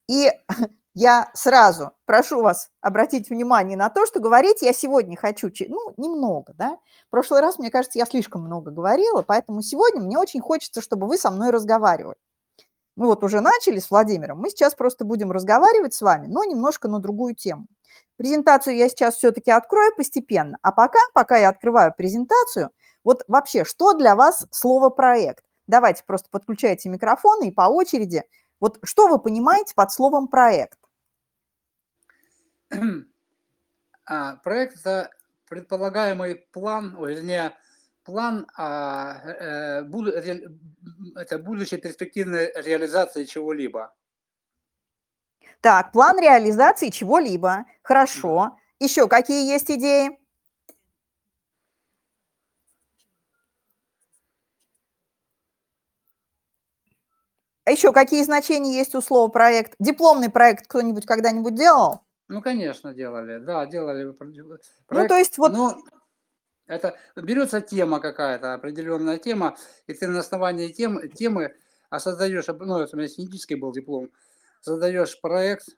И я сразу прошу вас обратить внимание на то, что говорить я сегодня хочу, ну, немного, да. В прошлый раз, мне кажется, я слишком много говорила, поэтому сегодня мне очень хочется, чтобы вы со мной разговаривали. Мы вот уже начали с Владимиром, мы сейчас просто будем разговаривать с вами, но немножко на другую тему. Презентацию я сейчас все-таки открою постепенно, а пока я открываю презентацию, вот вообще, что для вас слово «проект»? Давайте просто подключайте микрофоны и по очереди. Вот что вы понимаете под словом «проект»? Проект – это предполагаемый план, вернее, план это будущей перспективной реализации чего-либо. Так, план реализации чего-либо. Хорошо. Да. Еще какие есть идеи? А еще какие значения есть у слова «проект»? Дипломный проект кто-нибудь когда-нибудь делал? Ну, конечно, делали. Да, делали проект. Ну, то есть вот... Но это берется тема какая-то, определенная тема, и ты на основании темы создаешь, ну, это у меня синтетический был диплом, создаешь проект,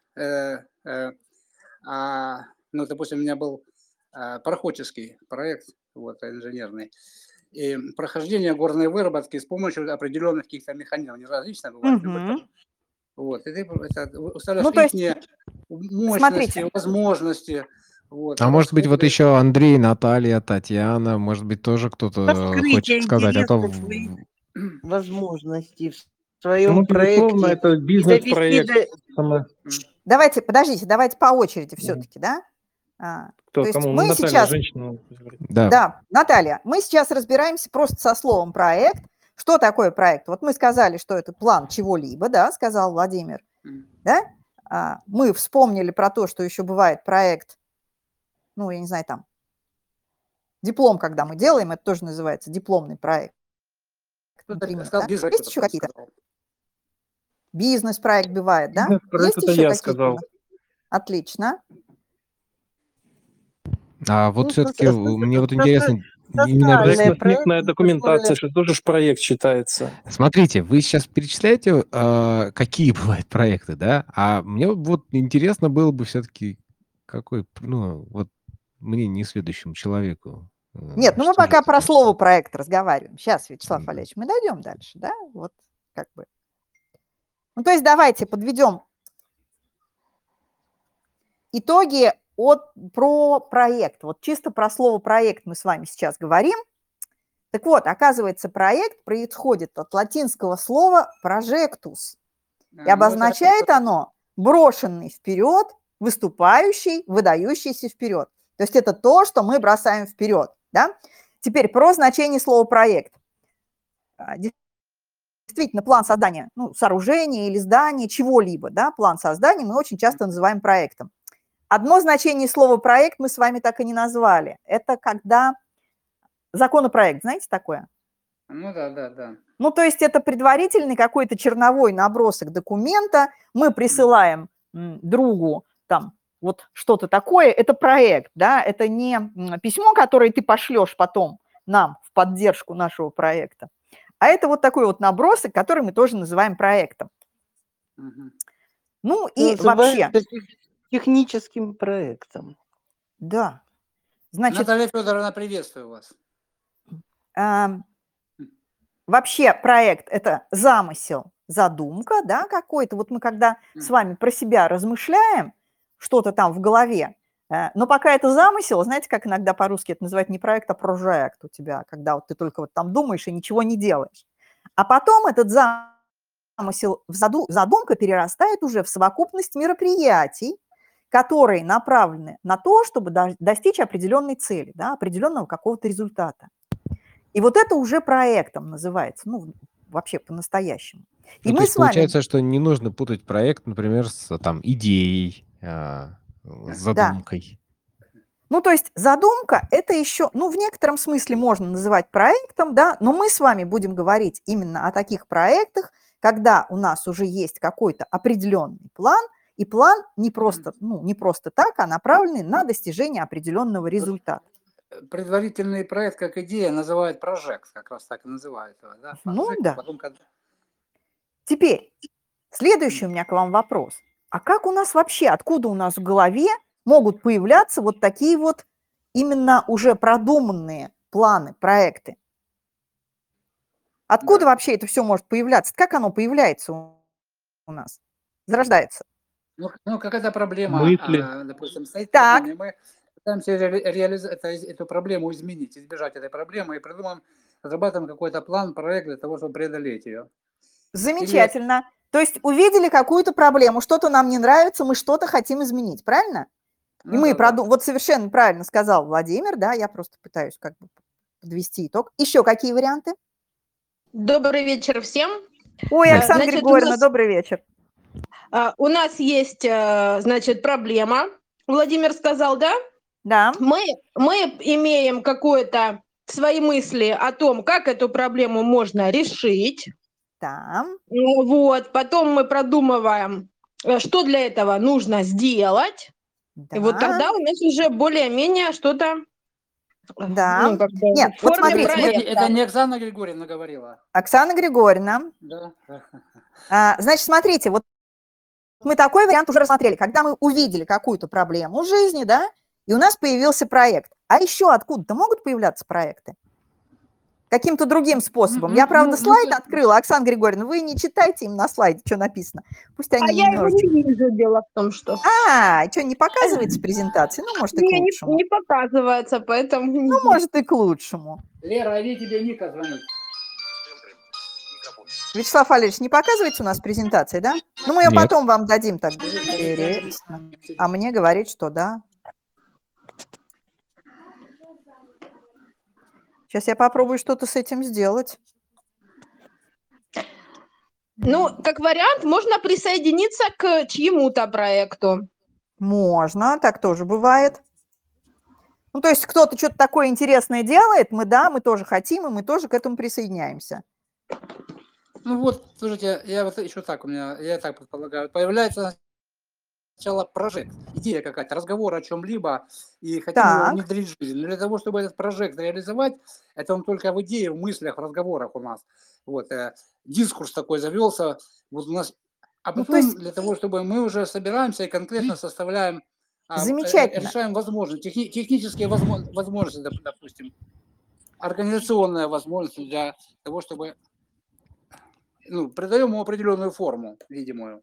ну, допустим, у меня был пароходческий проект, вот, инженерный, и прохождение горной выработки с помощью определенных каких-то механизмов, не различно бывает, вот, и ты уставляешь Ну, то есть, мощности, смотрите. возможности. Вот, а может быть, вот еще Андрей, Наталья, Татьяна, может быть, тоже кто-то хочет сказать, а то... возможности в своем проекте. Это бизнес-проект. Давайте, подождите, давайте по очереди все-таки, да? Кто, то есть кому? мы Наталья, сейчас... женщина. Да, Наталья, мы сейчас разбираемся просто со словом «проект». Что такое проект? Вот мы сказали, что это план чего-либо, да, сказал Владимир, да? Мы вспомнили про то, что еще бывает проект, ну, я не знаю, там, диплом, когда мы делаем, это тоже называется дипломный проект. Например, да? Есть еще какие-то? Бизнес-проект бывает, да? Есть еще какие-то? Отлично. А вот все-таки мне вот интересно... Проектная документация, что тоже проект считается. Смотрите, вы сейчас перечисляете, какие бывают проекты, да? А мне вот интересно было бы все-таки, какой, ну, вот мне, несведущему человеку. Нет, ну мы пока про слово «проект» разговариваем. Сейчас, Вячеслав Валерьевич, мы дойдем дальше, да? Вот как бы. Ну, то есть давайте подведем итоги про проект. Вот чисто про слово «проект» мы с вами сейчас говорим. Так вот, оказывается, проект происходит от латинского слова «projectus». И обозначает оно брошенный вперед, выступающий, выдающийся вперед. То есть это то, что мы бросаем вперед. Да? Теперь про значение слова «проект». Действительно, план создания сооружения или здания, чего-либо, да, план создания мы очень часто называем проектом. Одно значение слова «проект» мы с вами так и не назвали. Это когда законопроект, знаете такое? Ну да. Ну, то есть это предварительный какой-то черновой набросок документа, мы присылаем другу там вот что-то такое, это проект, да, это не письмо, которое ты пошлешь потом нам в поддержку нашего проекта, а это вот такой вот набросок, который мы тоже называем проектом. Ну и вообще... техническим проектом. Да. Значит, Наталья Федоровна, приветствую вас. Вообще проект – это замысел, задумка, да, какой-то. Вот мы когда с вами про себя размышляем, что-то там в голове, но пока это замысел, знаете, как иногда по-русски это называют не проект, а прожект у тебя, когда вот ты только вот там думаешь и ничего не делаешь. А потом этот замысел, задумка перерастает уже в совокупность мероприятий, которые направлены на то, чтобы достичь определенной цели, да, определенного какого-то результата. И вот это уже проектом называется, ну, вообще по-настоящему. И мы с вами... Получается, что не нужно путать проект, например, с там, идеей, с задумкой. Да. Ну, то есть задумка – это еще, ну, в некотором смысле можно называть проектом, да, но мы с вами будем говорить именно о таких проектах, когда у нас уже есть какой-то определенный план, и план не просто, не просто так, а направленный на достижение определенного результата. Предварительный проект как идея называют прожект, как раз так и называют его, да? Ну Project, да. потом... Теперь, следующий у меня к вам вопрос. А как у нас вообще, откуда у нас в голове могут появляться вот такие вот именно уже продуманные планы, проекты? Откуда Да. вообще это все может появляться? Как оно появляется у нас? Зарождается? Ну, какая-то проблема, Мысли. допустим, стоит перед Так. нами, мы пытаемся эту проблему изменить, избежать этой проблемы и придумаем, разрабатываем какой-то план, проект для того, чтобы преодолеть ее. Или, Замечательно. То есть увидели какую-то проблему, что-то нам не нравится, мы что-то хотим изменить, правильно? И ну мы да, да. вот совершенно правильно сказал Владимир, да, я просто пытаюсь как бы подвести итог. Еще какие варианты? Добрый вечер всем. Ой, Оксана Значит, Григорьевна, добрый вечер. у нас есть, значит, проблема. Владимир сказал, да? Да, Мы имеем какое-то свои мысли о том, как эту проблему можно решить. да, Вот. Потом мы продумываем, что для этого нужно сделать. И вот да, тогда у нас уже более-менее что-то, да. ну, как бы Нет, в вот форме смотрите, проекта. Это не Оксана Григорьевна говорила. Оксана Григорьевна, Да. значит, смотрите, вот мы такой вариант уже рассмотрели, когда мы увидели какую-то проблему в жизни, да, и у нас появился проект. А еще откуда-то могут появляться проекты? Каким-то другим способом. Я, правда, слайд открыла. Оксана Григорьевна, вы не читайте им на слайде, что написано. Пусть А они я его немножечко... не вижу, дело в том, что... Что, не показывается презентация? Ну, может, и к Не, лучшему. не показывается, поэтому... Ну, может, и к лучшему. Лера, иди, тебе Ника звонит. Вячеслав Валерьевич, не показывается у нас презентация, да? Ну, мы ее Нет. потом вам дадим тогда. Интересно. А мне говорит, что да. Сейчас я попробую что-то с этим сделать. Ну, как вариант, можно присоединиться к чьему-то проекту. Можно, так тоже бывает. Ну, то есть кто-то что-то такое интересное делает, мы тоже хотим, и мы тоже к этому присоединяемся. Ну вот, слушайте, я вот еще так, я так предполагаю, появляется сначала прожект, идея какая-то, разговор о чем-либо, и хотим его Так, внедрить в жизнь. Но для того, чтобы этот прожект реализовать, это он только в идее, в мыслях, в разговорах у нас. Вот, дискурс такой завелся, вот у нас, а ну, то потом есть для того, чтобы мы уже собираемся и конкретно составляем, замечательно. решаем возможности, технические возможности, допустим, организационная возможность для того, чтобы, ну, придаем ему определенную форму, видимую.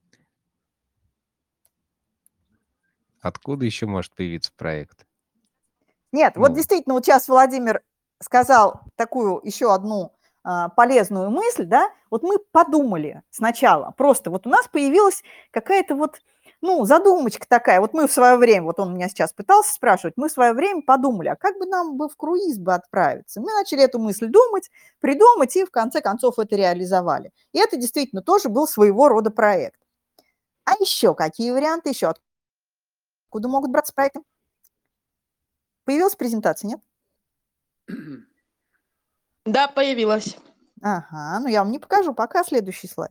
Откуда еще может появиться проект? Нет, вот Ну, действительно, вот сейчас Владимир сказал такую еще одну полезную мысль, да, вот мы подумали сначала, просто вот у нас появилась какая-то вот, ну, задумочка такая, вот мы в свое время, вот он меня сейчас пытался спрашивать, мы в свое время подумали, а как бы нам бы в круиз бы отправиться? Мы начали эту мысль думать, придумать и в конце концов это реализовали. И это действительно тоже был своего рода проект. А еще какие варианты, еще откуда могут браться проекты? Появилась презентация, нет? Да, появилась. Ага, ну я вам не покажу, пока следующий слайд.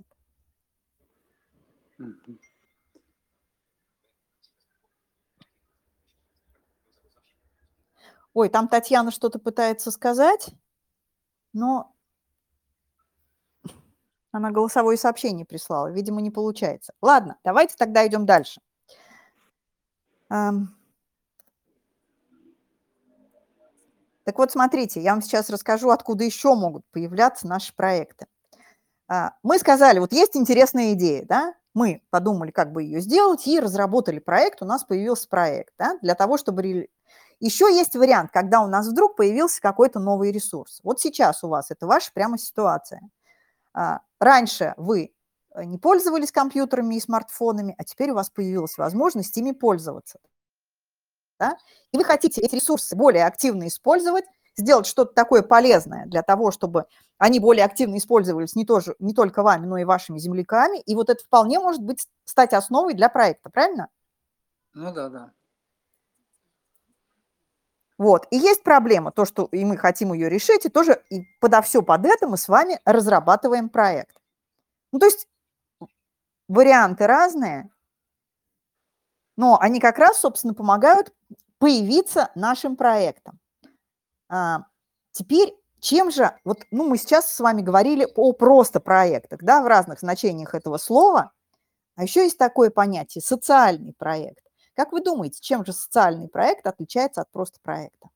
Ой, там Татьяна что-то пытается сказать, но она голосовое сообщение прислала, видимо, не получается. Ладно, давайте тогда идем дальше. Так вот, смотрите, я вам сейчас расскажу, откуда еще могут появляться наши проекты. Мы сказали, вот есть интересная идея, да, мы подумали, как бы ее сделать, и разработали проект, у нас появился проект, да, для того, чтобы... Еще есть вариант, когда у нас вдруг появился какой-то новый ресурс. Вот сейчас у вас это ваша прямо ситуация. Раньше вы не пользовались компьютерами и смартфонами, а теперь у вас появилась возможность ими пользоваться. Да? И вы хотите эти ресурсы более активно использовать, сделать что-то такое полезное для того, чтобы они более активно использовались не только вами, но и вашими земляками. И вот это вполне может стать основой для проекта, правильно? Ну да, да. Вот. И есть проблема, то, что и мы хотим ее решить, и тоже и все под это мы с вами разрабатываем проект. Ну, то есть варианты разные, но они как раз, собственно, помогают появиться нашим проектам. Теперь, чем же, вот, ну, мы сейчас с вами говорили о просто проектах, да, в разных значениях этого слова. А еще есть такое понятие – социальный проект. Как вы думаете, чем же социальный проект отличается от просто проекта?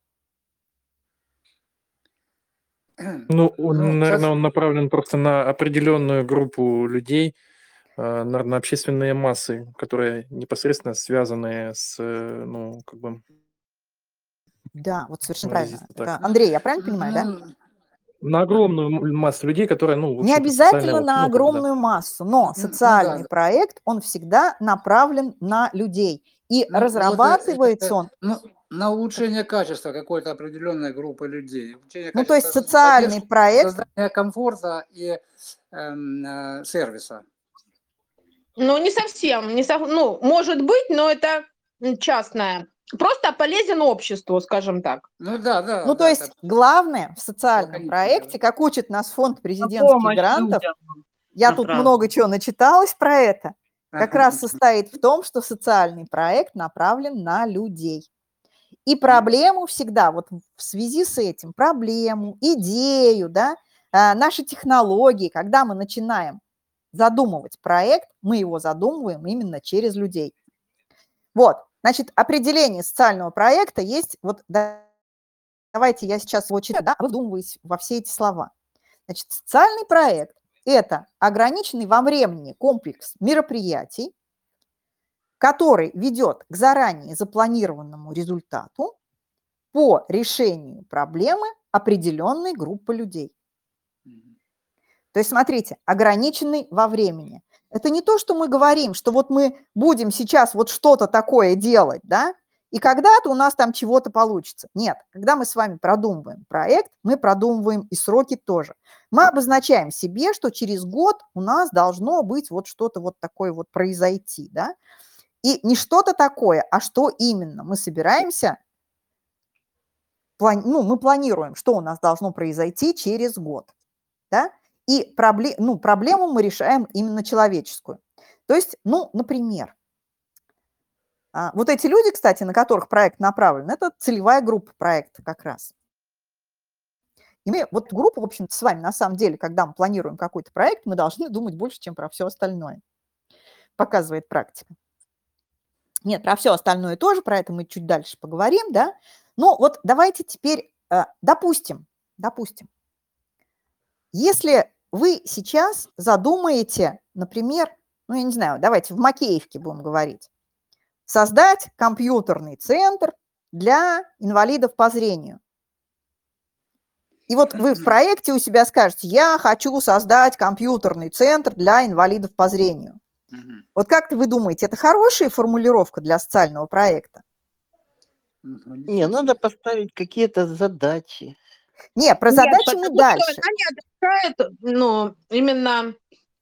Ну, наверное, он направлен просто на определенную группу людей, наверное, общественные массы, которые непосредственно связаны с, ну, как бы, Да, вот совершенно выразиться правильно. так. Это, Андрей, я правильно понимаю, да? Ну, На огромную массу людей, которые, ну, в Не общем-то, социальная, обязательно вот, на ну, как бы, да. огромную массу, но ну социальный да. проект, он всегда направлен на людей. И Ну, вот разрабатывается он, на улучшение качества какой-то определенной группы людей. Улучшение ну, то есть качества социальный поддержки, проект, создание комфорта и сервиса. Ну, не совсем. Ну, может быть, но это частное. Просто полезен обществу, скажем так. Ну да, да. ну, то да, есть это главное в социальном лаконично проекте, говорю. как учит нас фонд На президентских помощь грантов, людям я тут направлен. много чего начиталась про это, как Ага. раз состоит в том, что социальный проект направлен на людей. И Ну, проблему всегда, вот в связи с этим, проблему, идею, да, наши технологии, когда мы начинаем задумывать проект, мы его задумываем именно через людей. Вот, значит, определение социального проекта есть, вот давайте я сейчас его читаю, да, а вы вдумываетесь во все эти слова. Значит, социальный проект – это ограниченный во времени комплекс мероприятий, который ведет к заранее запланированному результату по решению проблемы определенной группы людей. То есть, смотрите, ограниченный во времени. Это не то, что мы говорим, что вот мы будем сейчас вот что-то такое делать, да, и когда-то у нас там чего-то получится. Нет, когда мы с вами продумываем проект, мы продумываем и сроки тоже. Мы обозначаем себе, что через год у нас должно быть вот что-то вот такое вот произойти, да, и не что-то такое, а что именно. Мы собираемся, мы планируем, что у нас должно произойти через год, да, и проблему мы решаем именно человеческую. То есть, например, вот эти люди, кстати, на которых проект направлен, это целевая группа проекта как раз. И мы, вот группа, в общем-то, с вами, на самом деле, когда мы планируем какой-то проект, мы должны думать больше, чем про все остальное, показывает практика. Нет, про все остальное тоже, про это мы чуть дальше поговорим, да. Но вот давайте теперь, допустим, если вы сейчас задумаете, например, я не знаю, давайте в Макеевке будем говорить, создать компьютерный центр для инвалидов по зрению. И вот вы в проекте у себя скажете, я хочу создать компьютерный центр для инвалидов по зрению. Вот как вы думаете, это хорошая формулировка для социального проекта? Не, надо поставить какие-то задачи. Не, про задачи мы дальше. Она не отвечает, именно,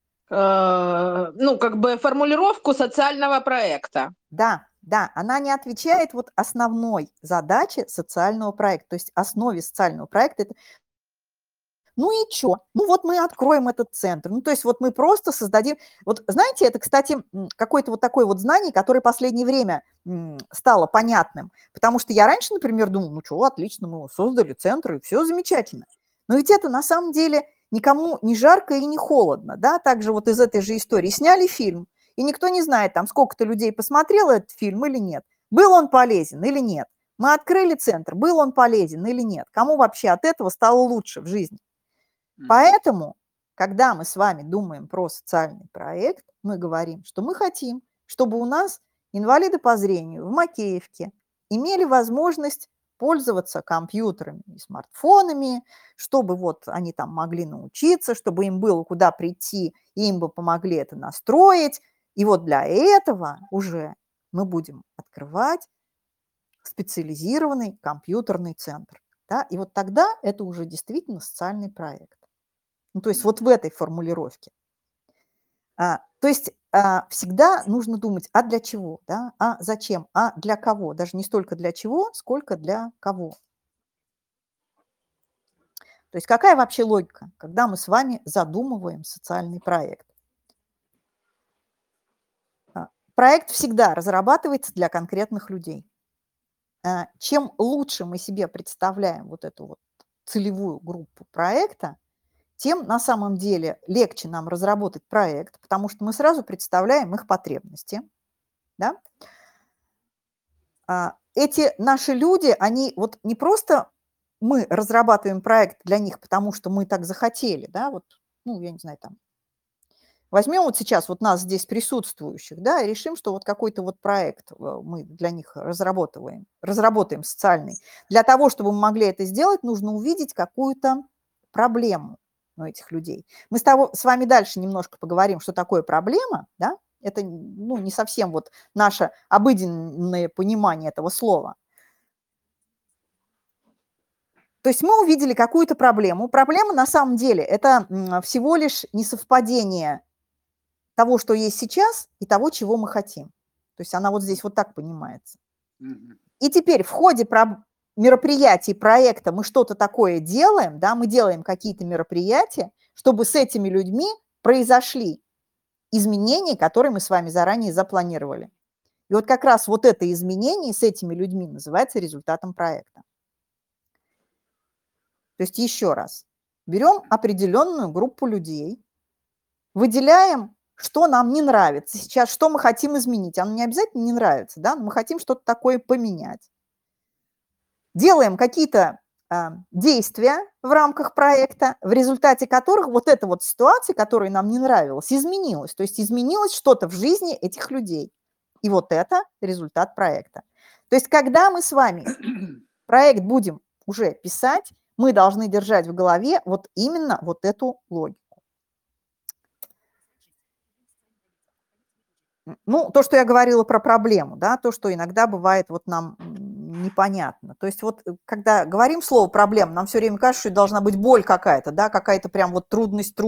как бы формулировку социального проекта. Да, она не отвечает вот основной задаче социального проекта. То есть основе социального проекта это, и что? Вот мы откроем этот центр. То есть вот мы просто создадим... Вот знаете, это, кстати, какое-то вот такое вот знание, которое в последнее время стало понятным. Потому что я раньше, например, думала, отлично, мы создали центр, и все замечательно. Но ведь это на самом деле никому не жарко и не холодно. Да? Также вот из этой же истории сняли фильм, и никто не знает, там сколько-то людей посмотрело этот фильм или нет. Был он полезен или нет. Мы открыли центр, был он полезен или нет. Кому вообще от этого стало лучше в жизни? Поэтому, когда мы с вами думаем про социальный проект, мы говорим, что мы хотим, чтобы у нас инвалиды по зрению в Макеевке имели возможность пользоваться компьютерами и смартфонами, чтобы вот они там могли научиться, чтобы им было куда прийти, и им бы помогли это настроить. И вот для этого уже мы будем открывать специализированный компьютерный центр. Да? И вот тогда это уже действительно социальный проект. То есть вот в этой формулировке. То есть всегда нужно думать, а для чего, да? А зачем, а для кого. Даже не столько для чего, сколько для кого. То есть какая вообще логика, когда мы с вами задумываем социальный проект? Проект всегда разрабатывается для конкретных людей. Чем лучше мы себе представляем вот эту вот целевую группу проекта, тем на самом деле легче нам разработать проект, потому что мы сразу представляем их потребности. Да? Эти наши люди, они вот не просто мы разрабатываем проект для них, потому что мы так захотели, да, вот, ну, я не знаю, там, возьмем вот сейчас вот нас здесь присутствующих, да, и решим, что вот какой-то вот проект мы для них разработаем социальный. Для того, чтобы мы могли это сделать, нужно увидеть какую-то проблему у этих людей. Мы с вами дальше немножко поговорим, что такое проблема, да, это, ну, не совсем вот наше обыденное понимание этого слова. То есть мы увидели какую-то проблему. Проблема на самом деле это всего лишь несовпадение того, что есть сейчас, и того, чего мы хотим. То есть она вот здесь вот так понимается. И теперь в ходе мероприятий, проекта мы что-то такое делаем, да, мы делаем какие-то мероприятия, чтобы с этими людьми произошли изменения, которые мы с вами заранее запланировали. И вот как раз вот это изменение с этими людьми называется результатом проекта. То есть еще раз, берем определенную группу людей, выделяем, что нам не нравится сейчас, что мы хотим изменить. Оно не обязательно не нравится, да, но мы хотим что-то такое поменять. Делаем какие-то действия в рамках проекта, в результате которых вот эта вот ситуация, которая нам не нравилась, изменилась. То есть изменилось что-то в жизни этих людей. И вот это результат проекта. То есть когда мы с вами проект будем уже писать, мы должны держать в голове вот именно вот эту логику. Ну, то, что я говорила про проблему, да, то, что иногда бывает вот нам непонятно. То есть вот когда говорим слово «проблема», нам все время кажется, что должна быть боль какая-то, да, какая-то прям вот трудность.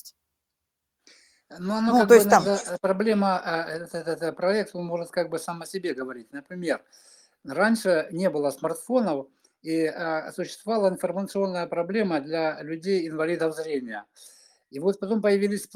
Ну, оно Ну, как то бы есть там... иногда проблема, этот проект, он может как бы сам о себе говорить. Например, раньше не было смартфонов, и существовала информационная проблема для людей-инвалидов зрения. И вот потом появились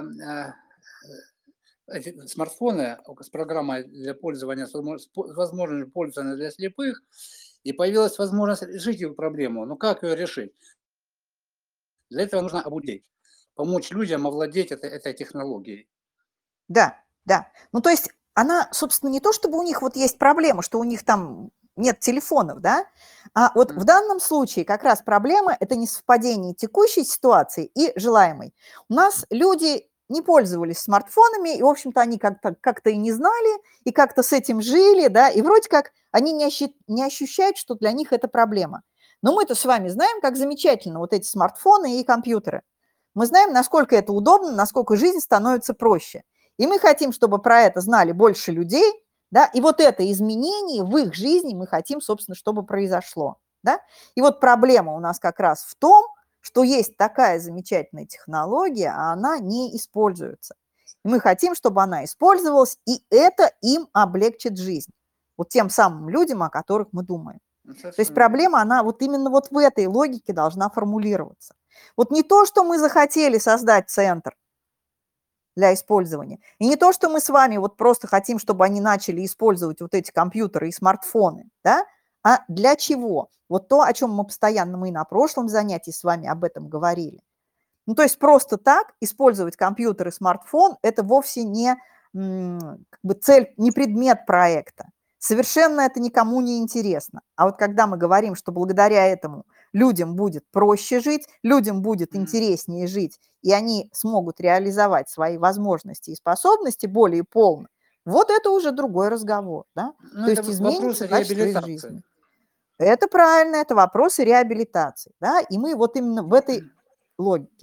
эти смартфоны с программой для пользования, с возможностью пользования для слепых, и появилась возможность решить эту проблему. Но как ее решить? Для этого нужно обучить, помочь людям овладеть этой технологией. Да, да. Ну, то есть она, собственно, не то, чтобы у них вот есть проблема, что у них там нет телефонов, да, а вот в данном случае как раз проблема – это несовпадение текущей ситуации и желаемой. У нас люди не пользовались смартфонами, и, в общем-то, они как-то и не знали, и как-то с этим жили, да, и вроде как они не ощущают, что для них это проблема. Но мы-то с вами знаем, как замечательно вот эти смартфоны и компьютеры. Мы знаем, насколько это удобно, насколько жизнь становится проще. И мы хотим, чтобы про это знали больше людей, да, и вот это изменение в их жизни мы хотим, собственно, чтобы произошло, да. И вот проблема у нас как раз в том, что есть такая замечательная технология, а она не используется. И мы хотим, чтобы она использовалась, и это им облегчит жизнь. Вот тем самым людям, о которых мы думаем. То есть проблема, она вот именно вот в этой логике должна формулироваться. Вот не то, что мы захотели создать центр для использования, и не то, что мы с вами вот просто хотим, чтобы они начали использовать вот эти компьютеры и смартфоны, да, а для чего? Вот то, о чем мы и на прошлом занятии с вами об этом говорили. Ну, то есть просто так использовать компьютер и смартфон – это вовсе не как бы цель, не предмет проекта. Совершенно это никому не интересно. А вот когда мы говорим, что благодаря этому людям будет проще жить, людям будет интереснее жить, и они смогут реализовать свои возможности и способности более полно, вот это уже другой разговор. Да? Ну, То это есть изменится вопрос качество их реабилитации. жизни. Это правильно, это вопросы реабилитации. Да? И мы вот именно в этой логике.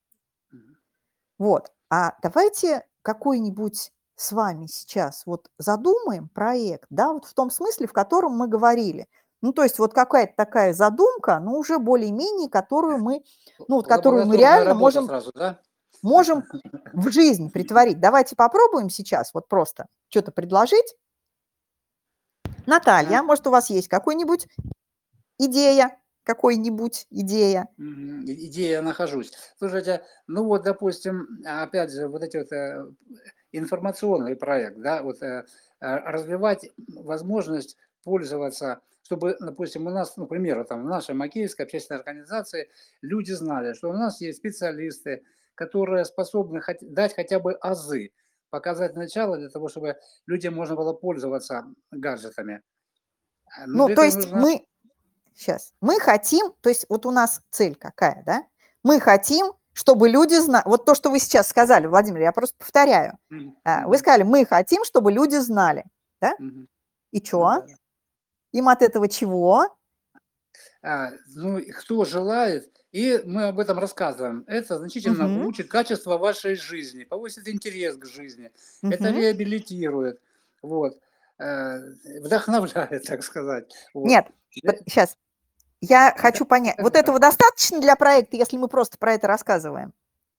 Вот. А давайте какой-нибудь с вами сейчас вот задумаем проект, да, вот в том смысле, в котором мы говорили. Ну, то есть вот какая-то такая задумка, но уже более-менее, которую мы, ну, вот которую мы реально можем, сразу, да? можем в жизнь притворить. Давайте попробуем сейчас вот просто что-то предложить. Наталья, может, у вас есть какой-нибудь идея? Идея. Идея нахожусь. Слушайте, ну вот, допустим, опять же, вот эти вот информационный проект, да, вот развивать возможность пользоваться, чтобы, допустим, у нас, ну, к примеру, там, в нашей Макеевской общественной организации люди знали, что у нас есть специалисты, которые способны дать хотя бы азы, показать начало для того, чтобы людям можно было пользоваться гаджетами. Но Ну, для то этого есть нужно... мы хотим, то есть вот у нас цель какая, да? Мы хотим, чтобы люди знали, вот то, что вы сейчас сказали, Владимир, я просто повторяю. Вы сказали, мы хотим, чтобы люди знали, да? И Ну, что? да. Им от этого чего? Ну, кто желает, и мы об этом рассказываем. Это значительно Мгм. улучшит качество вашей жизни, повысит интерес к жизни, это Мгм. реабилитирует, вот, вдохновляет, так сказать. Вот. Нет, сейчас. Я хочу понять, вот этого достаточно для проекта, если мы просто про это рассказываем?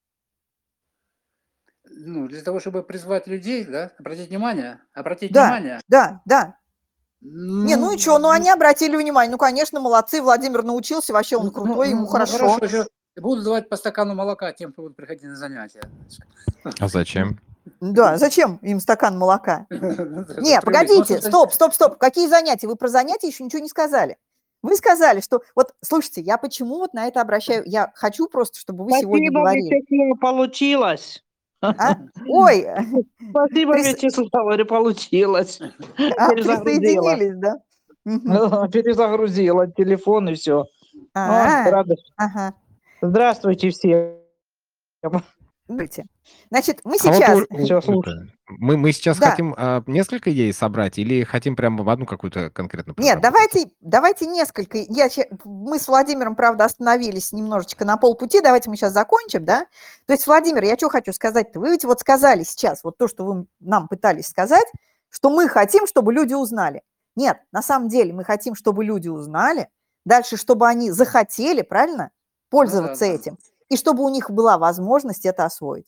Ну, для того, чтобы призвать людей, да, обратить внимание, Да, да. Не, ну и что, ну ну, они обратили внимание, ну, конечно, молодцы, Владимир научился, вообще он крутой, ему хорошо. Хорошо, буду давать по стакану молока тем, кто будет приходить на занятия. А зачем? Да, зачем им стакан молока? Это Не, привлечь. погодите, стоп. Какие занятия? Вы про занятия еще ничего не сказали. Вы сказали, что... Вот, слушайте, я почему вот на это обращаю... Я хочу просто, чтобы вы сегодня Спасибо, говорили. Вячеслав, получилось. А? Ой, Спасибо, Вячеслав, говорю, получилось. Перезагрузила. присоединились, да? Мгм. Перезагрузила телефон и все. Радость. Ага. Здравствуйте все. Смотрите, значит, мы А вот сейчас... Всё, слушаю. мы сейчас Да. хотим несколько идей собрать или хотим прямо в одну какую-то конкретную Нет, проработать? давайте несколько. Мы с Владимиром, правда, остановились немножечко на полпути. Давайте мы сейчас закончим, да? То есть, Владимир, я что хочу сказать-то? Вы ведь вот сказали сейчас, вот то, что вы нам пытались сказать, что мы хотим, чтобы люди узнали. Нет, на самом деле мы хотим, чтобы люди узнали, дальше, чтобы они захотели, правильно, пользоваться да. этим, и чтобы у них была возможность это освоить.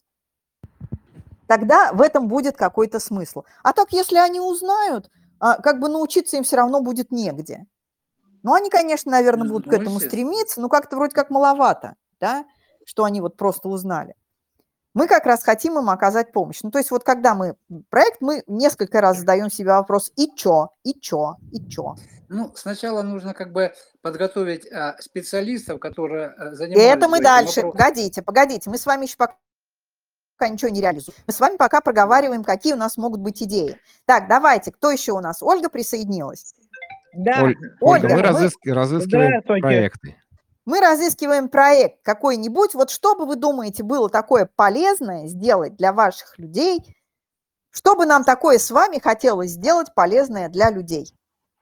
Тогда в этом будет какой-то смысл. А так, если они узнают, как бы научиться им все равно будет негде. Ну, они, конечно, наверное, будут к этому стремиться, но как-то вроде как маловато, да, что они вот просто узнали. Мы как раз хотим им оказать помощь. Ну, то есть вот когда мы проект, мы несколько раз задаем себе вопрос «и чё?», «и чё?», «и чё?». Ну, сначала нужно как бы подготовить специалистов, которые И занимались это мы бы этим дальше. вопросом. Погодите, мы с вами еще пока ничего не реализуем. Мы с вами пока проговариваем, какие у нас могут быть идеи. Так, давайте, кто еще у нас? Ольга присоединилась. Да. Ольга, мы мы- разыскиваем Здравствуйте. проекты. Мы разыскиваем проект какой-нибудь. Вот что бы вы думаете было такое полезное сделать для ваших людей? Что бы нам такое с вами хотелось сделать полезное для людей?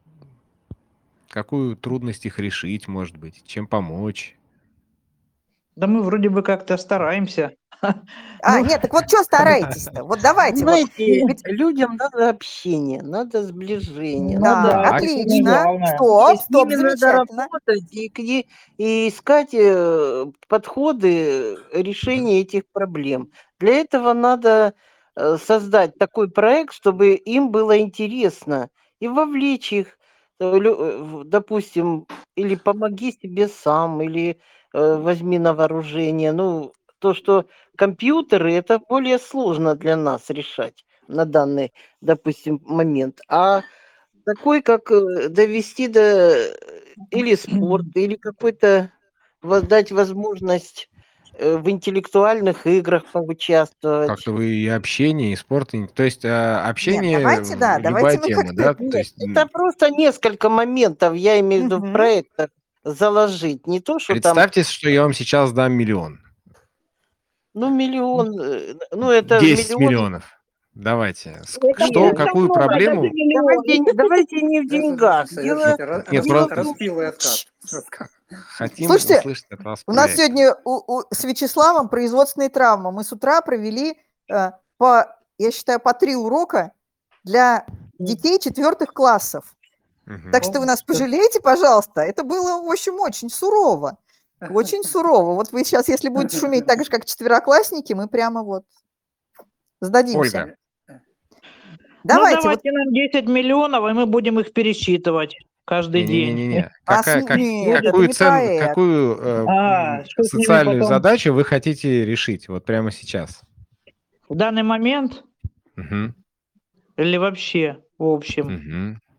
Какую трудность их решить, может быть? Чем помочь? Да мы вроде бы как-то стараемся. Ну, Нет, так вот что стараетесь-то? Вот давайте. Вот. Знаете, Ведь- людям надо общение, надо сближение. Ну Да, да, Так. это самое отлично. главное. И с Стоп, ними надо замечательно. работать и искать подходы решения этих проблем. Для этого надо создать такой проект, чтобы им было интересно, и вовлечь их, допустим, или помоги себе сам, или возьми на вооружение. Ну, то, что компьютеры, это более сложно для нас решать на данный, допустим, момент. А такой, как довести до или спорт, или какой-то дать возможность в интеллектуальных играх поучаствовать. Как-то вы и общение, и спорт, то есть общение, давайте, да, любая давайте мы тема, как-то- да? То Нет, есть это просто несколько моментов, я имею в виду в Мгм. проектах заложить. Не то, что там, представьте, что я вам сейчас дам миллион. ну, миллион, ну, это 10 миллион. миллионов. Давайте. Это Что, просто какую много, проблему? даже миллион. Давайте не в деньгах. Дело Нет, дело просто- Распилый откат. Хотим Слушайте, услышать от вас У нас проект. сегодня с Вячеславом производственные травмы. Мы с утра провели, я считаю, по 3 урока для детей 4 классов. Мгм. Так что вы нас пожалеете, пожалуйста. Это было, в общем, очень сурово. Очень сурово. Вот вы сейчас, если будете шуметь так же, как 4-классники, мы прямо вот сдадимся. Ольга, Давайте. вот- Нам 10 миллионов, и мы будем их пересчитывать каждый день. не-не-не. А нет, это не проект. Какую Что с ними социальную потом? задачу вы хотите решить вот прямо сейчас? В данный момент Мгм. или вообще, в общем? Мгм.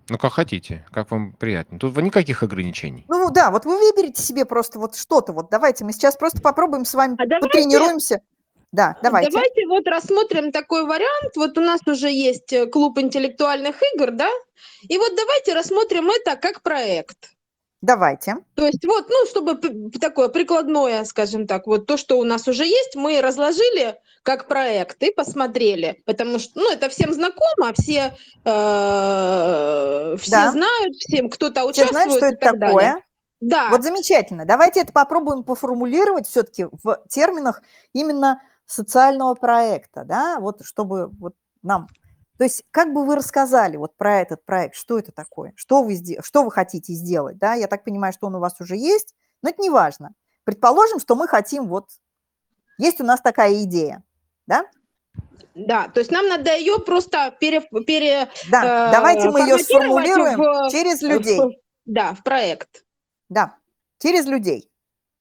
Ну, как хотите, как вам приятно. Тут никаких ограничений. Ну да, вот вы выберите себе просто вот что-то. Вот давайте мы сейчас просто попробуем с вами А давайте, потренируемся. Да, давайте. давайте вот рассмотрим такой вариант. Вот у нас уже есть клуб интеллектуальных игр, да? И вот давайте рассмотрим это как проект. Давайте. То есть вот, ну, чтобы такое прикладное, скажем так, вот то, что у нас уже есть, мы разложили как проект и посмотрели, потому что, ну, это всем знакомо, все Да. знают, всем кто-то Все знают, участвует что и это так далее. такое. Да, Вот замечательно. Давайте это попробуем поформулировать все-таки в терминах именно социального проекта, да, вот чтобы вот нам... То есть как бы вы рассказали вот про этот проект, что это такое, что вы хотите сделать, да, я так понимаю, что он у вас уже есть, но это не важно. Предположим, что мы хотим вот... Есть у нас такая идея, да? да, то есть нам надо ее просто Да, давайте мы ее форматировать сформулируем через людей. да, в проект. Да, через людей.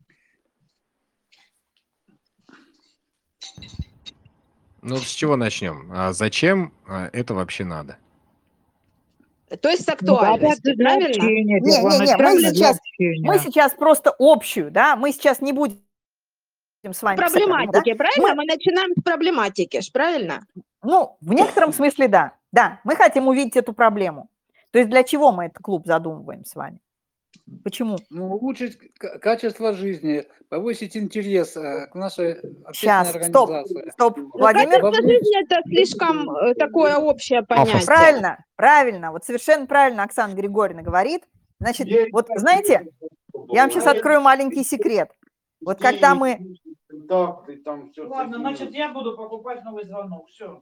Ну, с чего начнем? А зачем это вообще надо? То есть с Ну, опять актуальностью, же для правильно? общения, Не-не-не, первоначально для мы общения. сейчас просто общую, да, мы сейчас не будем с вами писать, да? Проблематики, правильно? Мы, Мы начинаем с проблематики, ж, правильно? ну, в некотором смысле да. Да, мы хотим увидеть эту проблему. То есть для чего мы этот клуб задумываем с вами? Почему? Ну, улучшить качество жизни, повысить интерес к нашей общественной Сейчас, стоп, организации. стоп, Владимир. Качество жизни – это слишком такое общее понятие. Правильно, вот совершенно правильно Оксана Григорьевна говорит. Значит, вот знаете, я вам сейчас открою маленький секрет. Вот когда мы... Ладно, значит, я буду покупать новый звонок. Все.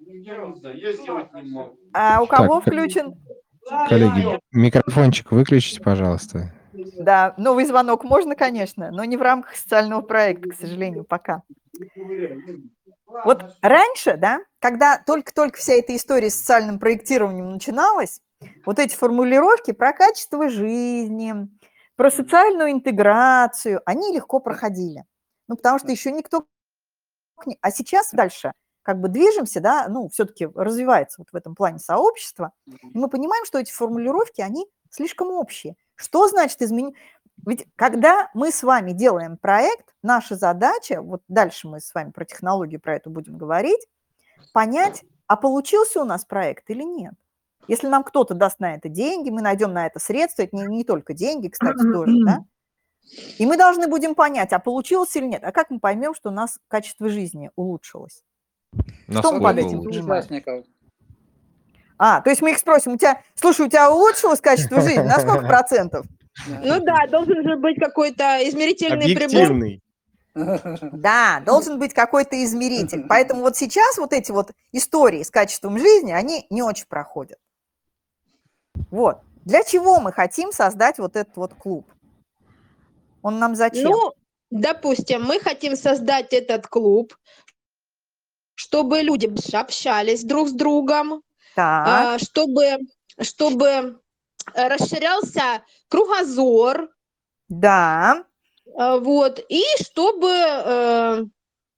А у кого Так, включен? коллеги, микрофончик выключите, пожалуйста. Да, новый звонок можно, конечно, но не в рамках социального проекта, к сожалению, пока. Вот раньше, да, когда только-только вся эта история с социальным проектированием начиналась, вот эти формулировки про качество жизни, про социальную интеграцию, они легко проходили. Ну, потому что еще никто... А сейчас дальше как бы движемся, да, ну, все-таки развивается вот в этом плане сообщество, и мы понимаем, что эти формулировки, они слишком общие. Что значит изменить? Ведь когда мы с вами делаем проект, наша задача, вот дальше мы с вами про технологию про это будем говорить, понять, а получился у нас проект или нет. Если нам кто-то даст на это деньги, мы найдем на это средства, это не только деньги, кстати, тоже, да? И мы должны будем понять, а получилось или нет. А как мы поймем, что у нас качество жизни улучшилось? Что мы под этим понимаем? А, то есть мы их спросим, слушай, у тебя улучшилось качество жизни? На сколько процентов? Ну да, должен же быть какой-то измерительный Объективный. Да, должен быть какой-то измеритель. Поэтому вот сейчас вот эти вот истории с качеством жизни, они не очень проходят. Вот. Для чего мы хотим создать вот этот вот клуб? Он нам зачем? Ну, допустим, мы хотим создать этот клуб, чтобы люди общались друг с другом, Так. чтобы расширялся кругозор, Да. вот, и чтобы,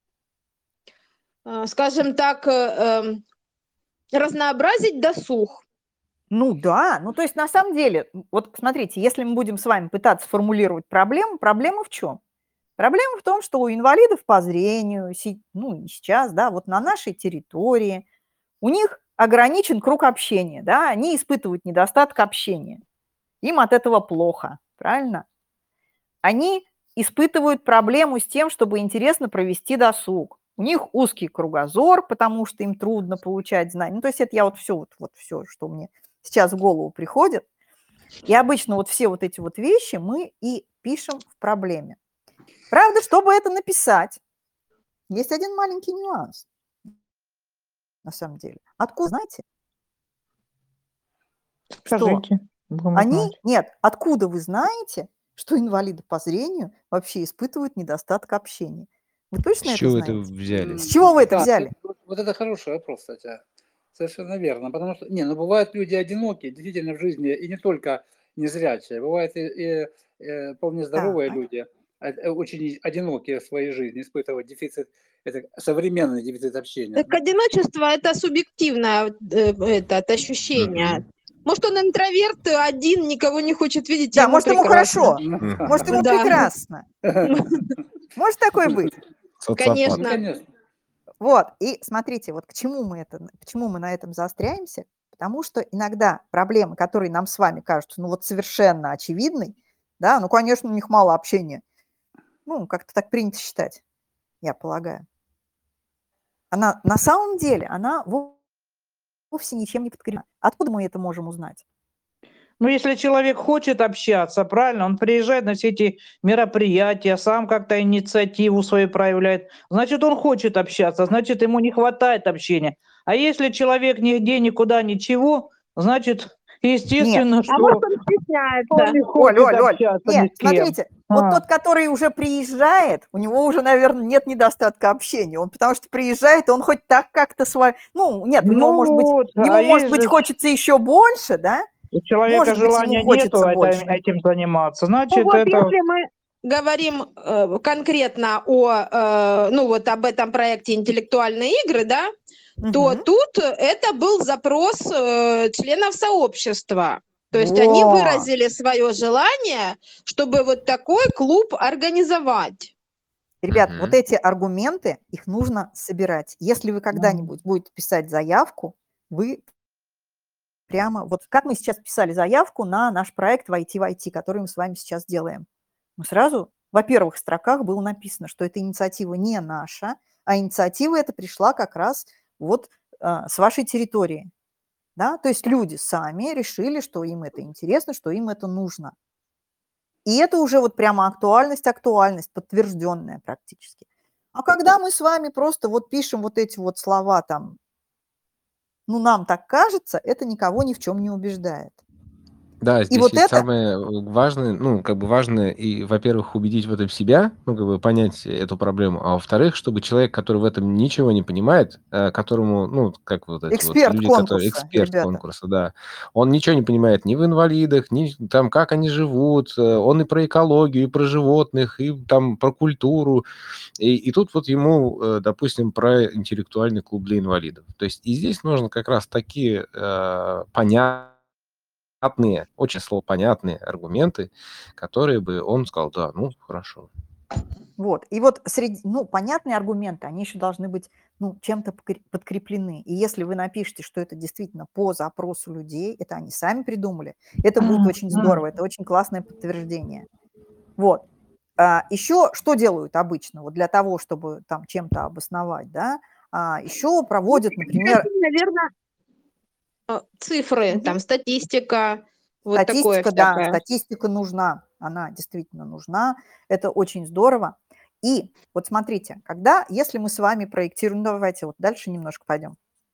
скажем так, разнообразить досуг. Ну да, ну то есть на самом деле, вот смотрите, если мы будем с вами пытаться формулировать проблему, проблема в чем? Проблема в том, что у инвалидов по зрению, ну не сейчас, да, вот на нашей территории, у них ограничен круг общения, да, они испытывают недостаток общения. Им от этого плохо, правильно? Они испытывают проблему с тем, чтобы интересно провести досуг. У них узкий кругозор, потому что им трудно получать знания. Ну, то есть это я вот все, что мне сейчас в голову приходит. И обычно вот все вот эти вот вещи мы и пишем в проблеме. Правда, чтобы это написать, есть один маленький нюанс. На самом деле. Откуда, знаете? Скажите. Нет, откуда вы знаете, что инвалиды по зрению вообще испытывают недостаток общения? Вы точно это знаете? С чего это взяли? С чего вы это взяли? Вот это хороший вопрос, кстати. Совершенно верно. Потому что, бывают люди одинокие, действительно, в жизни, и не только незрячие. Бывают и вполне здоровые люди, очень одинокие в своей жизни, испытывают дефицит, это современный дефицит общения. Так одиночество – это субъективное ощущение. Может, он интроверт, один, никого не хочет видеть, Да, ему может, ему прекрасно. хорошо, может, ему Да. прекрасно. Может такое быть? Социопат. Конечно. Ну, конечно. Вот, и смотрите, вот почему мы на этом заостряемся? Потому что иногда проблемы, которые нам с вами кажутся, ну вот совершенно очевидной, да, ну, конечно, у них мало общения. Ну, как-то так принято считать, я полагаю. Она на самом деле, она вовсе ничем не подкреплена. Откуда мы это можем узнать? Ну, если человек хочет общаться, правильно, он приезжает на все эти мероприятия, сам как-то инициативу свою проявляет, значит, он хочет общаться, значит, ему не хватает общения. А если человек нигде, никуда, ничего, значит, естественно, А может, что он он стесняется. не хочет Оль, общаться ни нет, с кем. смотрите, вот А. тот, который уже приезжает, у него уже, наверное, нет недостатка общения. Он потому что приезжает, он хоть так как-то свой... Ну, нет, у него, Ну может быть, вот, ему, а может есть быть, же хочется еще больше, да? у человека Может быть, ему желания нету хочется больше. этим заниматься, Ну значит, вот, это... если мы говорим конкретно об этом проекте «Интеллектуальные игры», да, то Мгм. тут это был запрос членов сообщества. То есть они Вот. выразили свое желание, чтобы вот такой клуб организовать. Ребят, Мгм. вот эти аргументы, их нужно собирать. Если вы когда-нибудь будете писать заявку, вы прямо, вот как мы сейчас писали заявку на наш проект «Войти в IT», который мы с вами сейчас делаем. Мы сразу, во первых строках было написано, что эта инициатива не наша, а инициатива эта пришла как раз вот с вашей территории. Да? То есть люди сами решили, что им это интересно, что им это нужно. И это уже вот прямо актуальность, подтвержденная практически. А когда мы с вами просто вот пишем вот эти вот слова там, ну, нам так кажется, это никого ни в чем не убеждает. Да, И здесь вот ведь это, самое важное, ну, как бы важно и, во-первых, убедить в этом себя, ну, как бы понять эту проблему, а во-вторых, чтобы человек, который в этом ничего не понимает, которому, ну, как вот эти вот эксперт люди, которые конкурса, эксперт ребята. конкурса, да, он ничего не понимает ни в инвалидах, ни там, как они живут, он и про экологию, и про животных, и там про культуру, и тут вот ему, допустим, про интеллектуальный клуб для инвалидов. То есть и здесь нужно как раз такие понятные, очень понятные аргументы, которые бы он сказал: "Да, ну, хорошо". Вот. И вот среди, ну, понятные аргументы, они еще должны быть, ну, чем-то подкреплены. И если вы напишете, что это действительно по запросу людей, это они сами придумали, это будет очень здорово, это очень классное подтверждение. Вот. Еще что делают обычно, вот для того, чтобы там чем-то обосновать, да? Еще проводят, например, Наверное, цифры, Мгм. там статистика, вот такое Статистика, да, всякое. статистика нужна, она действительно нужна, это очень здорово. И вот смотрите, если мы с вами проектируем, давайте вот дальше немножко пойдем.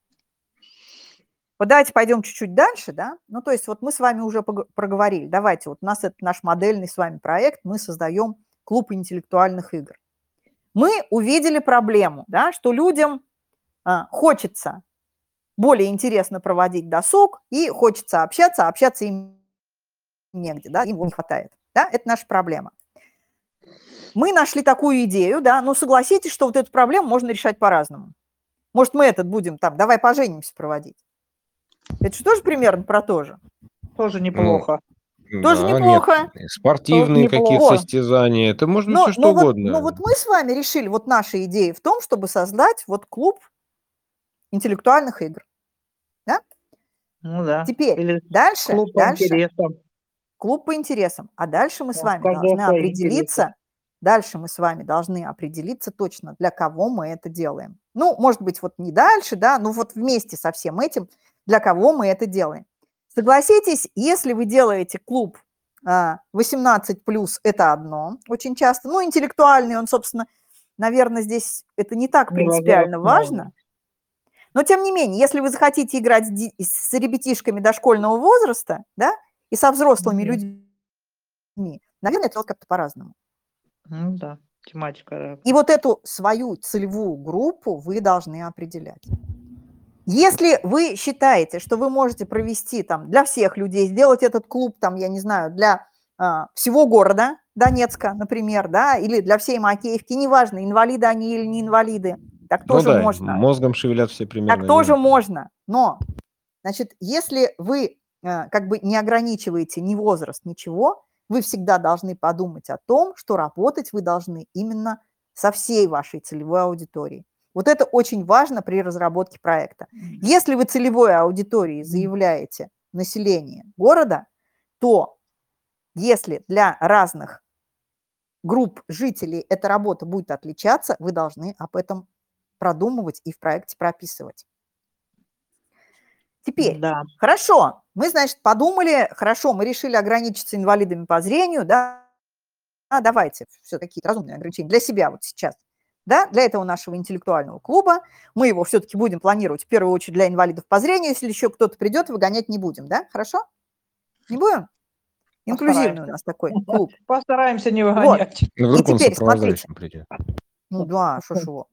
Вот давайте пойдем чуть-чуть дальше, да, ну то есть вот мы с вами уже проговорили, давайте вот у нас это наш модельный с вами проект, мы создаем клуб интеллектуальных игр. Мы увидели проблему, да, что людям хочется более интересно проводить досуг и хочется общаться, а общаться им негде, да, им не хватает. Да, это наша проблема. Мы нашли такую идею, да, но согласитесь, что вот эту проблему можно решать по-разному. Может, мы этот будем там, давай поженимся проводить. Это же тоже примерно про то же. Тоже Ну, неплохо. Тоже да, нет, неплохо. спортивные какие-то О, состязания, это может быть но, всё что но, вот, угодно. но вот мы с вами решили, вот наша идея в том, чтобы создать вот клуб интеллектуальных игр. Да? Ну да. Теперь Или дальше, клуб по интересам. клуб по интересам. А дальше мы с У вами каждого должны свои интересы. определиться точно, для кого мы это делаем. Ну, может быть, вот не дальше, да, но вот вместе со всем этим, для кого мы это делаем. Согласитесь, если вы делаете клуб 18+, это одно очень часто. Ну, интеллектуальный, он, собственно, наверное, здесь это не так принципиально важно. Но, тем не менее, если вы захотите играть с ребятишками дошкольного возраста, да, и со взрослыми людьми, наверное, это как-то по-разному. Ну да, тематика разная. И вот эту свою целевую группу вы должны определять. Если вы считаете, что вы можете провести там для всех людей, сделать этот клуб, там, я не знаю, для всего города Донецка, например, да, или для всей Макеевки, неважно, инвалиды они или не инвалиды, так Ну тоже да, можно. мозгом шевелят все примерно Так тоже одинаково. можно, но, значит, если вы как бы не ограничиваете ни возраст, ничего, вы всегда должны подумать о том, что работать вы должны именно со всей вашей целевой аудиторией. Вот это очень важно при разработке проекта. Если вы целевой аудитории заявляете население города, то если для разных групп жителей эта работа будет отличаться, вы должны об этом продумывать и в проекте прописывать. Теперь, Да. хорошо, мы, значит, подумали, хорошо, мы решили ограничиться инвалидами по зрению, да, давайте все какие-то разумные ограничения для себя вот сейчас, да, для этого нашего интеллектуального клуба, мы его все-таки будем планировать в первую очередь для инвалидов по зрению, если еще кто-то придет, выгонять не будем, да, хорошо? Не будем? Инклюзивный у нас такой клуб. Постараемся не Вот. выгонять. Ну, И вдруг он теперь, смотрите, сопровождающим придет. ну да, шо ж его.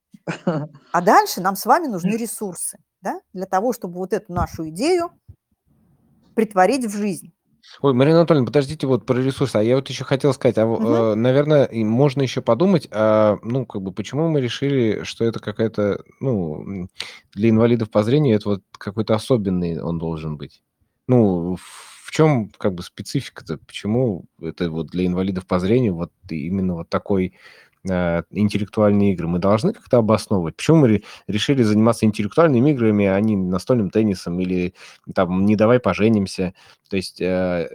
А дальше нам с вами нужны ресурсы, да, для того, чтобы вот эту нашу идею притворить в жизнь. Ой, Марина Анатольевна, подождите, вот про ресурсы. А я вот еще хотел сказать, наверное, и можно еще подумать, ну, как бы, почему мы решили, что это какая-то, ну, для инвалидов по зрению это вот какой-то особенный он должен быть. Ну, в чем, как бы, специфика-то? Почему это вот для инвалидов по зрению вот именно вот такой интеллектуальные игры? Мы должны как-то обосновывать. Почему мы решили заниматься интеллектуальными играми, а не настольным теннисом или там «Не давай поженимся». То есть Нет,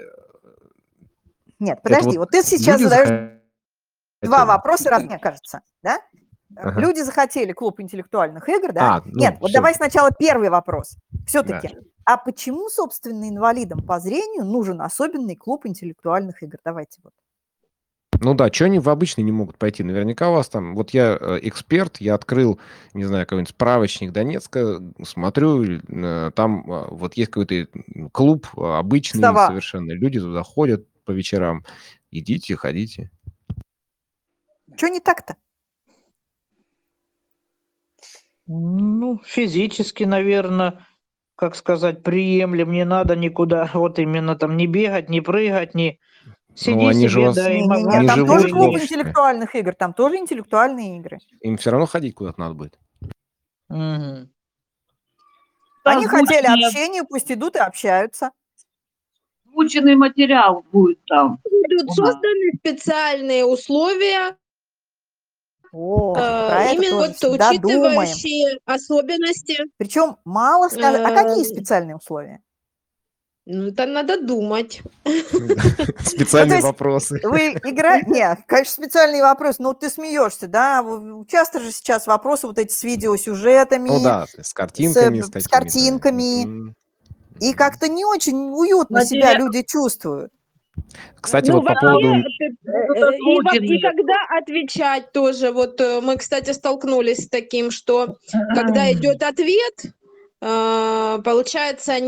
это подожди, вот вот ты сейчас люди задаешь захотели. два вопроса, раз, мне кажется, да? Ага. Люди захотели клуб интеллектуальных игр, да? Ну, Нет, вот всё. давай сначала первый вопрос. Да. Все-таки, а почему, собственно, инвалидам по зрению нужен особенный клуб интеллектуальных игр? Давайте вот. Ну да, чё они в обычный не могут пойти? Наверняка у вас там... Вот я эксперт, я открыл, не знаю, какой-нибудь справочник Донецка, смотрю, там вот есть какой-то клуб обычный Встава. совершенно. Люди туда ходят по вечерам. Идите, ходите. Что не так-то? Ну, физически, наверное, как сказать, приемлем, не надо никуда, вот именно там не бегать, не прыгать, не... Сиди они же у себе, вас да, и Не-не-не, не мозгами там живут тоже в клуб двигай. обществе. интеллектуальных игр, там тоже интеллектуальные игры. Им все равно ходить куда-то надо будет. Мгм. Они хотели Озвученный, общения, пусть идут и общаются. озвученный материал будет там. Будут у нас. созданы специальные условия, О, про это именно тоже вот всегда думаем. учитывающие особенности. Причем мало сказать. А какие Э, специальные условия? Ну, это надо думать. Специальные есть вопросы. Вы играете? Нет, конечно, специальный вопрос. Ну, ты смеешься, да? Часто же сейчас вопросы вот эти с видеосюжетами, Ну да, с картинками, с с такими. картинками. И как-то не очень уютно себя люди чувствуют. Кстати, Ну, вот по вообще, поводу... и когда отвечать тоже. Вот мы, кстати, столкнулись с таким, что когда идет ответ, получается,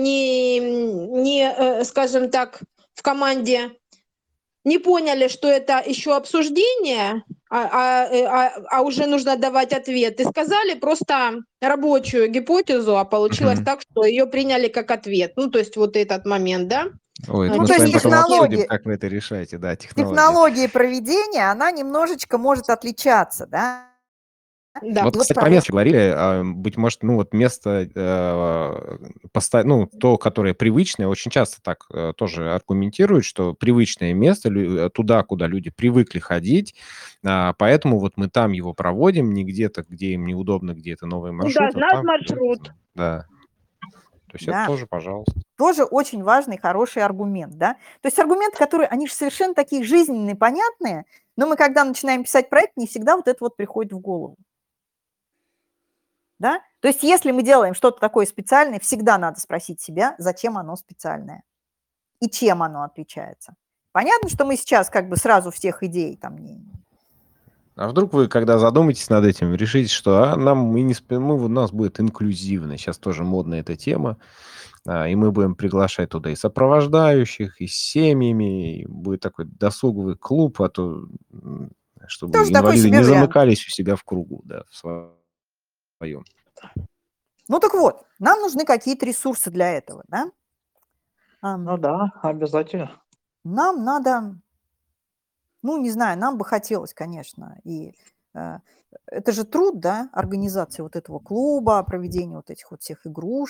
скажем так, в команде не поняли, что это еще обсуждение, а уже нужно давать ответ. И сказали просто рабочую гипотезу, а получилось так, что ее приняли как ответ. Ну, то есть вот этот момент, да? Ой, это Ну, мы то с есть вами потом обсудим, технологии. как вы это решаете, да, технологии. Технология проведения, она немножечко может отличаться, да? Да. Вот, И кстати, про про место говорили, быть может, ну вот место, ну, то, которое привычное, очень часто так тоже аргументируют, что привычное место туда, куда люди привыкли ходить, поэтому вот мы там его проводим, не где-то, где им неудобно, где это новый маршрут. Да, знать маршрут. Да. То есть Да. это тоже, пожалуйста. Тоже очень важный, хороший аргумент, да? То есть аргументы, которые, они же совершенно такие жизненные, понятные, но мы, когда начинаем писать проект, не всегда вот это вот приходит в голову. Да? То есть если мы делаем что-то такое специальное, всегда надо спросить себя, зачем оно специальное и чем оно отличается. Понятно, что мы сейчас как бы сразу всех идей там не... А вдруг вы, когда задумаетесь над этим, решите, что у нас будет инклюзивно. Сейчас тоже модная эта тема. И мы будем приглашать туда и сопровождающих, и с семьями. И будет такой досуговый клуб, а то чтобы Тоже такой инвалиды себе не вариант. замыкались у себя в кругу, да, в своем. Ну так вот, нам нужны какие-то ресурсы для этого, да? Ну да, обязательно. Нам надо, ну, не знаю, нам бы хотелось, конечно, и это же труд, да, организации вот этого клуба, проведения вот этих вот всех игрушек.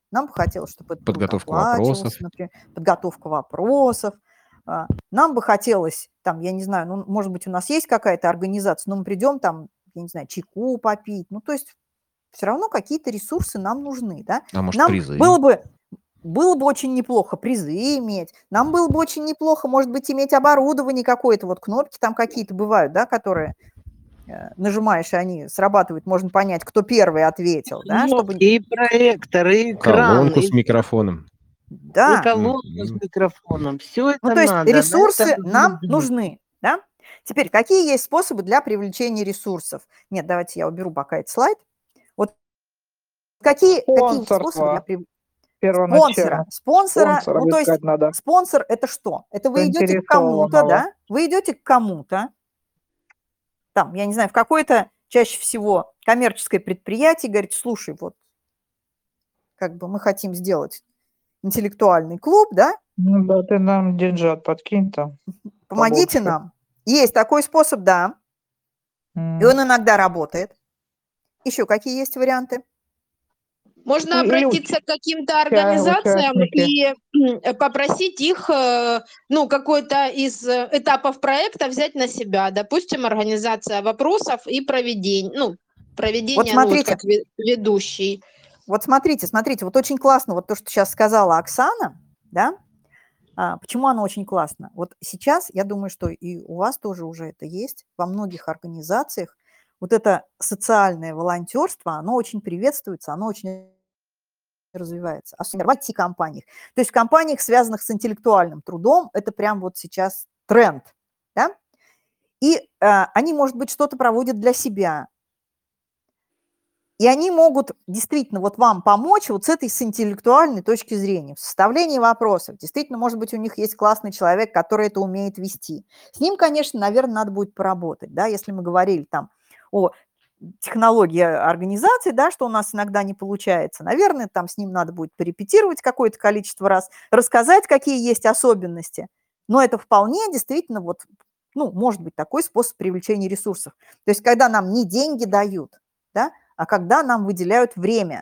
Нам бы хотелось, чтобы этот труд Подготовка оплачивался, вопросов. например, подготовка вопросов. Нам бы хотелось, там, я не знаю, ну, может быть, у нас есть какая-то организация, но мы придем там, я не знаю, чайку попить. Ну, то есть все равно какие-то ресурсы нам нужны, да. А может, Нам призы? было бы очень неплохо призы иметь, нам было бы очень неплохо, может быть, иметь оборудование какое-то, вот кнопки там какие-то бывают, да, которые нажимаешь, и они срабатывают, можно понять, кто первый ответил, да, чтобы... И проектор, и экран, Колонку с и микрофоном. Да, колонку с Мгм. микрофоном. Все ну это то есть надо, да, это ресурсы нам нужно. нужны, да. Теперь, какие есть способы для привлечения ресурсов? Нет, давайте я уберу пока этот слайд. Вот какие способы для Спонсорство спонсора? первоначально. Спонсора, Спонсора ну то есть искать надо. спонсор – это что? Это вы идете к кому-то, Заинтересованного. да? Вы идете к кому-то, там, я не знаю, в какое-то чаще всего коммерческое предприятие, говорите, слушай, вот как бы мы хотим сделать интеллектуальный клуб, да? Ну да, ты нам деньжат подкинь там Помогите побольше. нам. Есть такой способ, да, и он иногда работает. Еще какие есть варианты? Можно Или обратиться к каким-то организациям участники. и попросить их, ну, какой-то из этапов проекта взять на себя. Допустим, организация вопросов и проведение, ну, Вот ну, вот смотрите, как ведущий. вот смотрите, вот очень классно вот то, что сейчас сказала Оксана, да, почему оно очень классно? Вот сейчас, я думаю, что и у вас тоже уже это есть, во многих организациях вот это социальное волонтерство, оно очень приветствуется, оно очень развивается, особенно в IT-компаниях. То есть в компаниях, связанных с интеллектуальным трудом, это прям вот сейчас тренд, да? И они, может быть, что-то проводят для себя, и они могут действительно вот вам помочь вот с этой с интеллектуальной точки зрения, в составлении вопросов. Действительно, может быть, у них есть классный человек, который это умеет вести. С ним, конечно, наверное, надо будет поработать, да, если мы говорили там о технологии организации, да, что у нас иногда не получается. Наверное, там с ним надо будет порепетировать какое-то количество раз, рассказать, какие есть особенности. Но это вполне действительно вот, ну, может быть такой способ привлечения ресурсов. То есть когда нам не деньги дают, да, а когда нам выделяют время.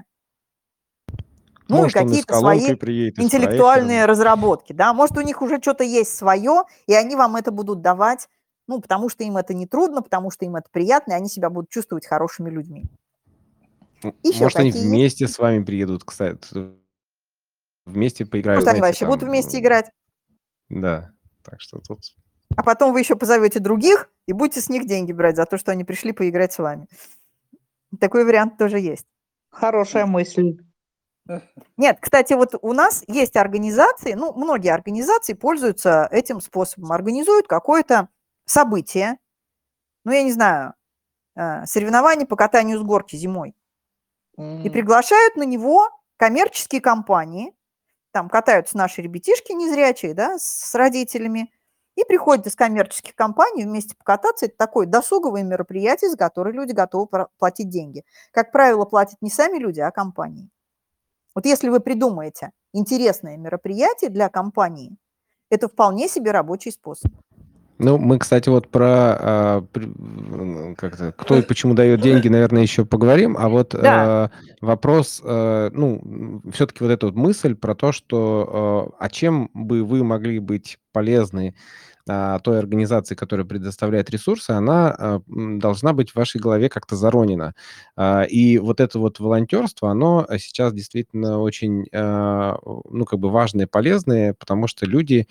Ну, Может, и он и с какие-то свои колонкой приедет, и с интеллектуальные проектором. разработки, да. Может, у них уже что-то есть свое, и они вам это будут давать, ну, потому что им это не трудно, потому что им это приятно, и они себя будут чувствовать хорошими людьми. Еще Может, они какие есть? вместе с вами приедут, кстати, вместе поиграют, Может, они знаете, вообще будут там, вместе играть, да, так что тут... а потом вы еще позовете других и будете с них деньги брать за то, что они пришли поиграть с вами. Такой вариант тоже есть. Хорошая мысль. Нет, кстати, вот у нас есть организации, ну, многие организации пользуются этим способом, организуют какое-то событие, ну, я не знаю, соревнование по катанию с горки зимой, и приглашают на него коммерческие компании, там катаются наши ребятишки незрячие, да, с родителями, и приходят из коммерческих компаний вместе покататься. Это такое досуговое мероприятие, за которое люди готовы платить деньги. Как правило, платят не сами люди, а компании. Вот если вы придумаете интересное мероприятие для компании, это вполне себе рабочий способ. Ну, мы, кстати, вот про как-то, кто и почему дает деньги, наверное, еще поговорим. А вот Да. вопрос, ну, все-таки вот эта вот мысль про то, что а чем бы вы могли быть полезны той организации, которая предоставляет ресурсы, она должна быть в вашей голове как-то заронена. И вот это вот волонтерство, оно сейчас действительно очень, ну, как бы важное и полезное, потому что люди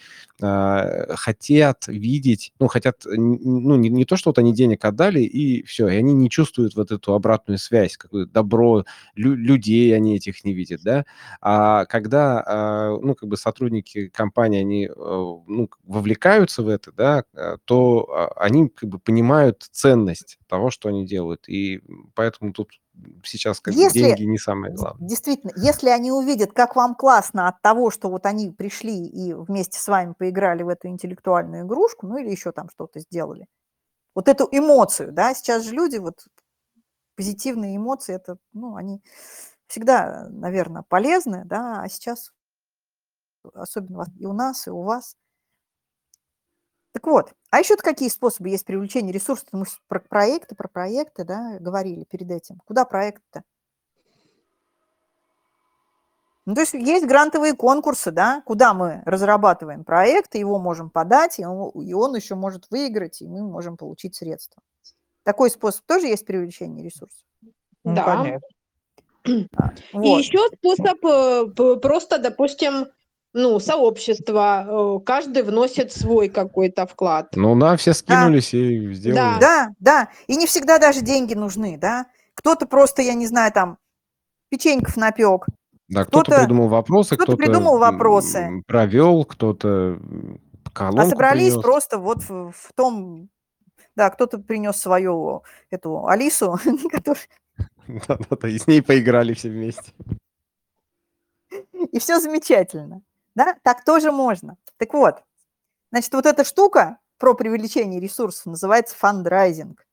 хотят видеть, ну, хотят, ну, не то, что вот они денег отдали, и все, и они не чувствуют вот эту обратную связь, какое-то добро, людей они этих не видят, да, а когда, ну, как бы сотрудники компании, они, ну, вовлекаются в это, да, то они как бы понимают ценность того, что они делают, и поэтому тут сейчас как бы деньги не самое главное. Действительно, если они увидят, как вам классно от того, что вот они пришли и вместе с вами поиграли в эту интеллектуальную игрушку, ну или еще там что-то сделали, вот эту эмоцию, да, сейчас же люди, вот позитивные эмоции, это, ну, они всегда, наверное, полезны, да, а сейчас особенно и у нас, и у вас. Так вот, а еще какие способы есть привлечения ресурсов? Мы про проекты, да, говорили перед этим. Куда проект-то? Ну, то есть есть грантовые конкурсы, да, куда мы разрабатываем проект, его можем подать, и он еще может выиграть, и мы можем получить средства. Такой способ тоже есть привлечение ресурсов? Ну, Да. конечно. И Вот. еще способ просто, допустим, ну, сообщество, каждый вносит свой какой-то вклад. Ну да, все скинулись и сделали. Да, да. И не всегда даже деньги нужны, да. Кто-то просто, я не знаю, там, печеньков напек. Да, кто-то придумал вопросы, кто-то придумал вопросы. провел, кто-то колонку А собрались принес. просто вот в том... Да, кто-то принес свою эту Алису, которая... Да-да-да, и с ней поиграли все вместе. И все замечательно. Да, так тоже можно. Так вот, значит, вот эта штука про привлечение ресурсов называется фандрайзинг.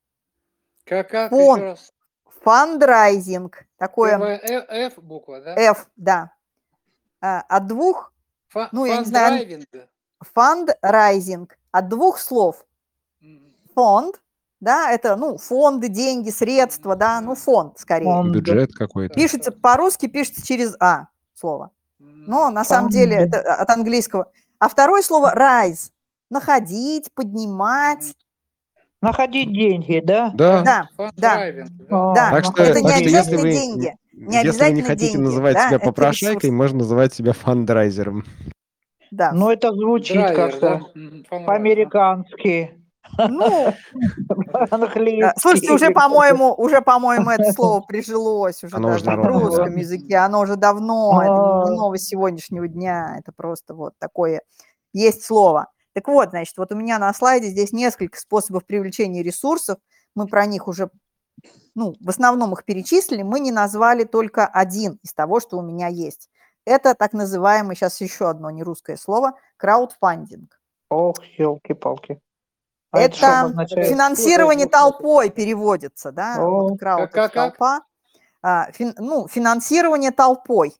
Как Фонд. еще раз? Фандрайзинг. Такое Первая F буква, да? F, да. От двух, ну, я не знаю, Фандрайвинг. фандрайзинг. От двух слов. Фонд, да, это, ну, фонды, деньги, средства, да, ну, фонд скорее. Фонд. Бюджет какой-то. Пишется по-русски, пишется через А слово. Но на самом деле это от английского. А второе слово rise. Находить, поднимать. Находить деньги, да? Да. Да, да, Фандрайвинг, да. да. Так что, Это не так что если обязательно вы, деньги. Не если вы не обязательно хотите деньги, называть да, себя это попрошайкой, ресурс. можно называть себя фандрайзером. Да. Ну, это звучит Драйвер, да? как-то Фандрайвер. по-американски. Ну, Английский. слушайте, уже, по-моему, это слово прижилось уже Оно уже даже в народное, да. русском языке. Оно уже давно, это не новость сегодняшнего дня, это просто вот такое есть слово. Так вот, значит, вот у меня на слайде здесь несколько способов привлечения ресурсов. Мы про них уже, ну, в основном их перечислили. Мы не назвали только один из того, что у меня есть. Это так называемый, сейчас еще одно нерусское слово, краудфандинг. Ох, елки-палки. А это что Это обозначает? финансирование толпой переводится, да, О, вот крауд как? это толпа. Ну, финансирование толпой.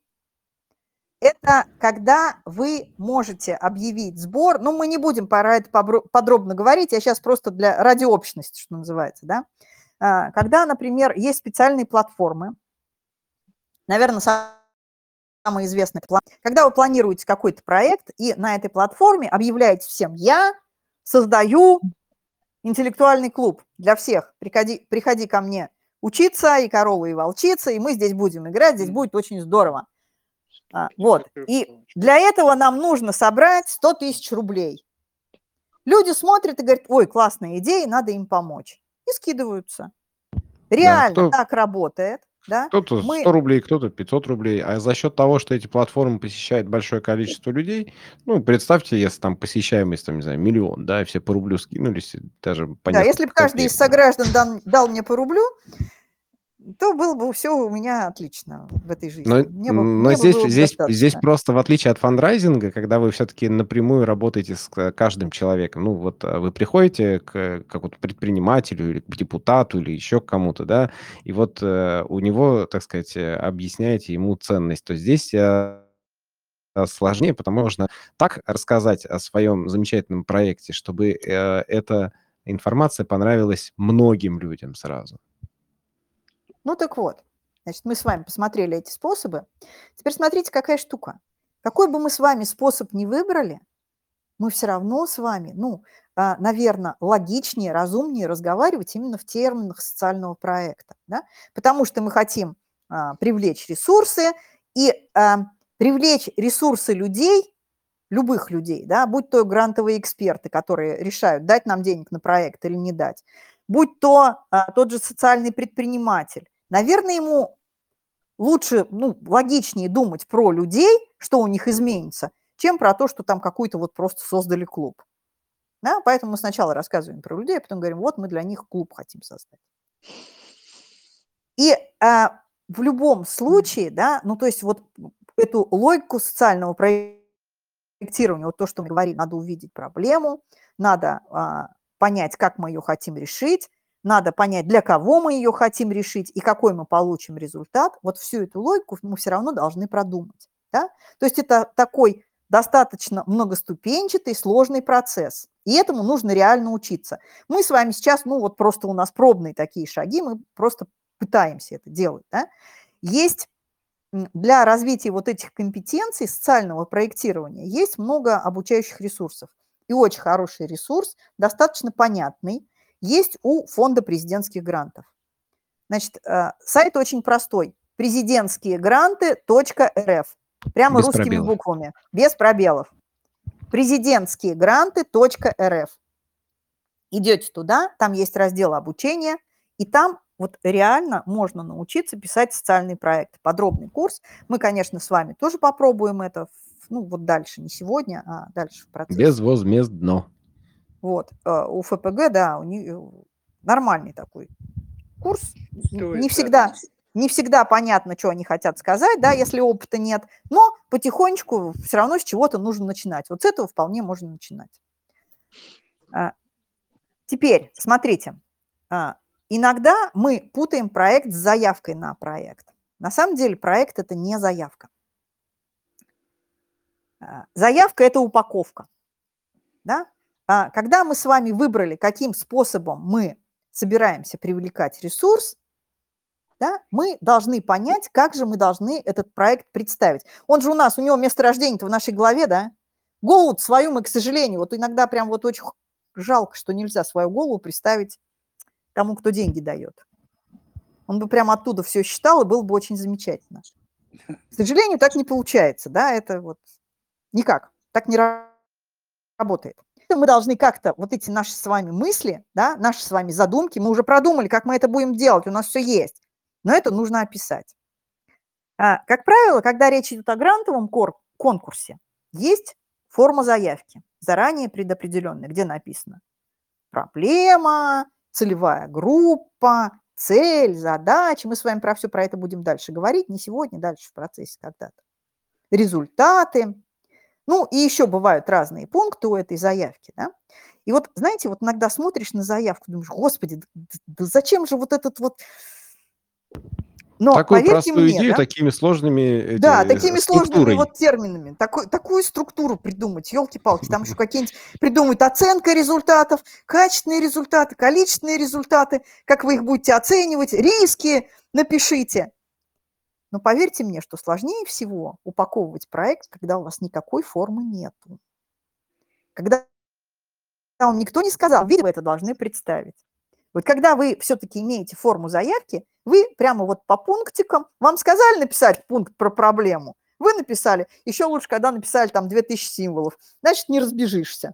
Это когда вы можете объявить сбор, ну, мы не будем про это подробно говорить, я сейчас просто ради общности, что называется, да. Когда, например, есть специальные платформы, наверное, самый известный платформа, когда вы планируете какой-то проект и на этой платформе объявляете всем: я создаю интеллектуальный клуб для всех, приходи ко мне учиться, и корова, и волчица, и мы здесь будем играть, здесь будет очень здорово. Вот, и для этого нам нужно собрать 100 тысяч рублей. Люди смотрят и говорят: ой, классная идея, надо им помочь. И скидываются. Реально так работает. Да? Кто-то 100 рублей, кто-то 500 рублей. А за счет того, что эти платформы посещает большое количество людей, ну, представьте, если там посещаемость, там, не знаю, 1 000 000, да, и все по рублю скинулись, даже по Да, несколько если бы каждый копеек. из сограждан дал мне по рублю, то было бы все у меня отлично в этой жизни. Но здесь просто, в отличие от фандрайзинга, когда вы все-таки напрямую работаете с каждым человеком, ну вот вы приходите к какому-то предпринимателю или к депутату или еще к кому-то, да, и вот у него, так сказать, объясняете ему ценность, то здесь сложнее, потому что можно так рассказать о своем замечательном проекте, чтобы эта информация понравилась многим людям сразу. Ну так вот, значит, мы с вами посмотрели эти способы. Теперь смотрите, какая штука. Какой бы мы с вами способ ни выбрали, мы все равно с вами, ну, наверное, логичнее, разумнее разговаривать именно в терминах социального проекта, да? Потому что мы хотим привлечь ресурсы, и привлечь ресурсы людей, любых людей, да, будь то грантовые эксперты, которые решают, дать нам денег на проект или не дать, будь то тот же социальный предприниматель. Наверное, ему лучше, ну, логичнее думать про людей, что у них изменится, чем про то, что там какой-то вот просто создали клуб. Да? Поэтому мы сначала рассказываем про людей, а потом говорим: вот мы для них клуб хотим создать. И в любом случае, да, ну, то есть вот эту логику социального проектирования, вот то, что мы говорим, надо увидеть проблему, надо понять, как мы ее хотим решить, надо понять, для кого мы ее хотим решить и какой мы получим результат. Вот всю эту логику мы все равно должны продумать. Да? То есть это такой достаточно многоступенчатый, сложный процесс. И этому нужно реально учиться. Мы с вами сейчас, ну вот просто у нас пробные такие шаги, мы просто пытаемся это делать. Да? Есть для развития вот этих компетенций социального проектирования есть много обучающих ресурсов. И очень хороший ресурс, достаточно понятный, есть у Фонда президентских грантов. Значит, сайт очень простой. Президентскиегранты.рф. Прямо Без русскими пробелов. буквами, без пробелов. Президентскиегранты.рф. Идете туда, там есть раздел обучения, и там вот реально можно научиться писать социальные проекты. Подробный курс. Мы, конечно, с вами тоже попробуем это, ну, вот дальше, не сегодня, а дальше в процессе. Безвозмездно. Вот. У ФПГ, да, у них нормальный такой курс. Не всегда понятно, что они хотят сказать, да, если опыта нет, но потихонечку все равно с чего-то нужно начинать. Вот с этого вполне можно начинать. Теперь, смотрите, иногда мы путаем проект с заявкой на проект. На самом деле проект – это не заявка. Заявка – это упаковка. Да? Когда мы с вами выбрали, каким способом мы собираемся привлекать ресурс, да, мы должны понять, как же мы должны этот проект представить. Он же у него место рождения-то в нашей голове, да? Голову свою мы, к сожалению, вот иногда прям вот очень жалко, что нельзя свою голову представить тому, кто деньги дает. Он бы прямо оттуда все считал, и было бы очень замечательно. К сожалению, так не получается, да, это вот никак, так не работает. Мы должны как-то вот эти наши с вами мысли, да, наши с вами задумки, мы уже продумали, как мы это будем делать, у нас все есть, но это нужно описать. Как правило, когда речь идет о грантовом конкурсе, есть форма заявки, заранее предопределенная, где написано проблема, целевая группа, цель, задача. Мы с вами про все про это будем дальше говорить, не сегодня, дальше в процессе когда-то. Результаты. Ну, и еще бывают разные пункты у этой заявки, да. И вот, знаете, вот иногда смотришь на заявку, думаешь, господи, да зачем же вот этот вот... Но такую поверьте простую мне, идею да, такими сложными да, такими сложными структурой. вот терминами, такую структуру придумать, елки-палки, там еще какие-нибудь придумают оценка результатов, качественные результаты, количественные результаты, как вы их будете оценивать, риски напишите. Но поверьте мне, что сложнее всего упаковывать проект, когда у вас никакой формы нету. Когда вам никто не сказал, видите, вы это должны представить. Вот когда вы все-таки имеете форму заявки, вы прямо вот по пунктикам, вам сказали написать пункт про проблему, вы написали, еще лучше, когда написали там 2000 символов, значит, не разбежишься.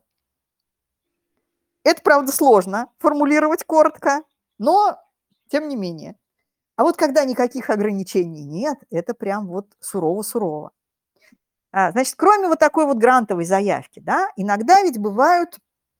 Это, правда, сложно формулировать коротко, но тем не менее. А вот когда никаких ограничений нет, это прям вот сурово-сурово. Значит, кроме вот такой вот грантовой заявки, да, иногда ведь бывают,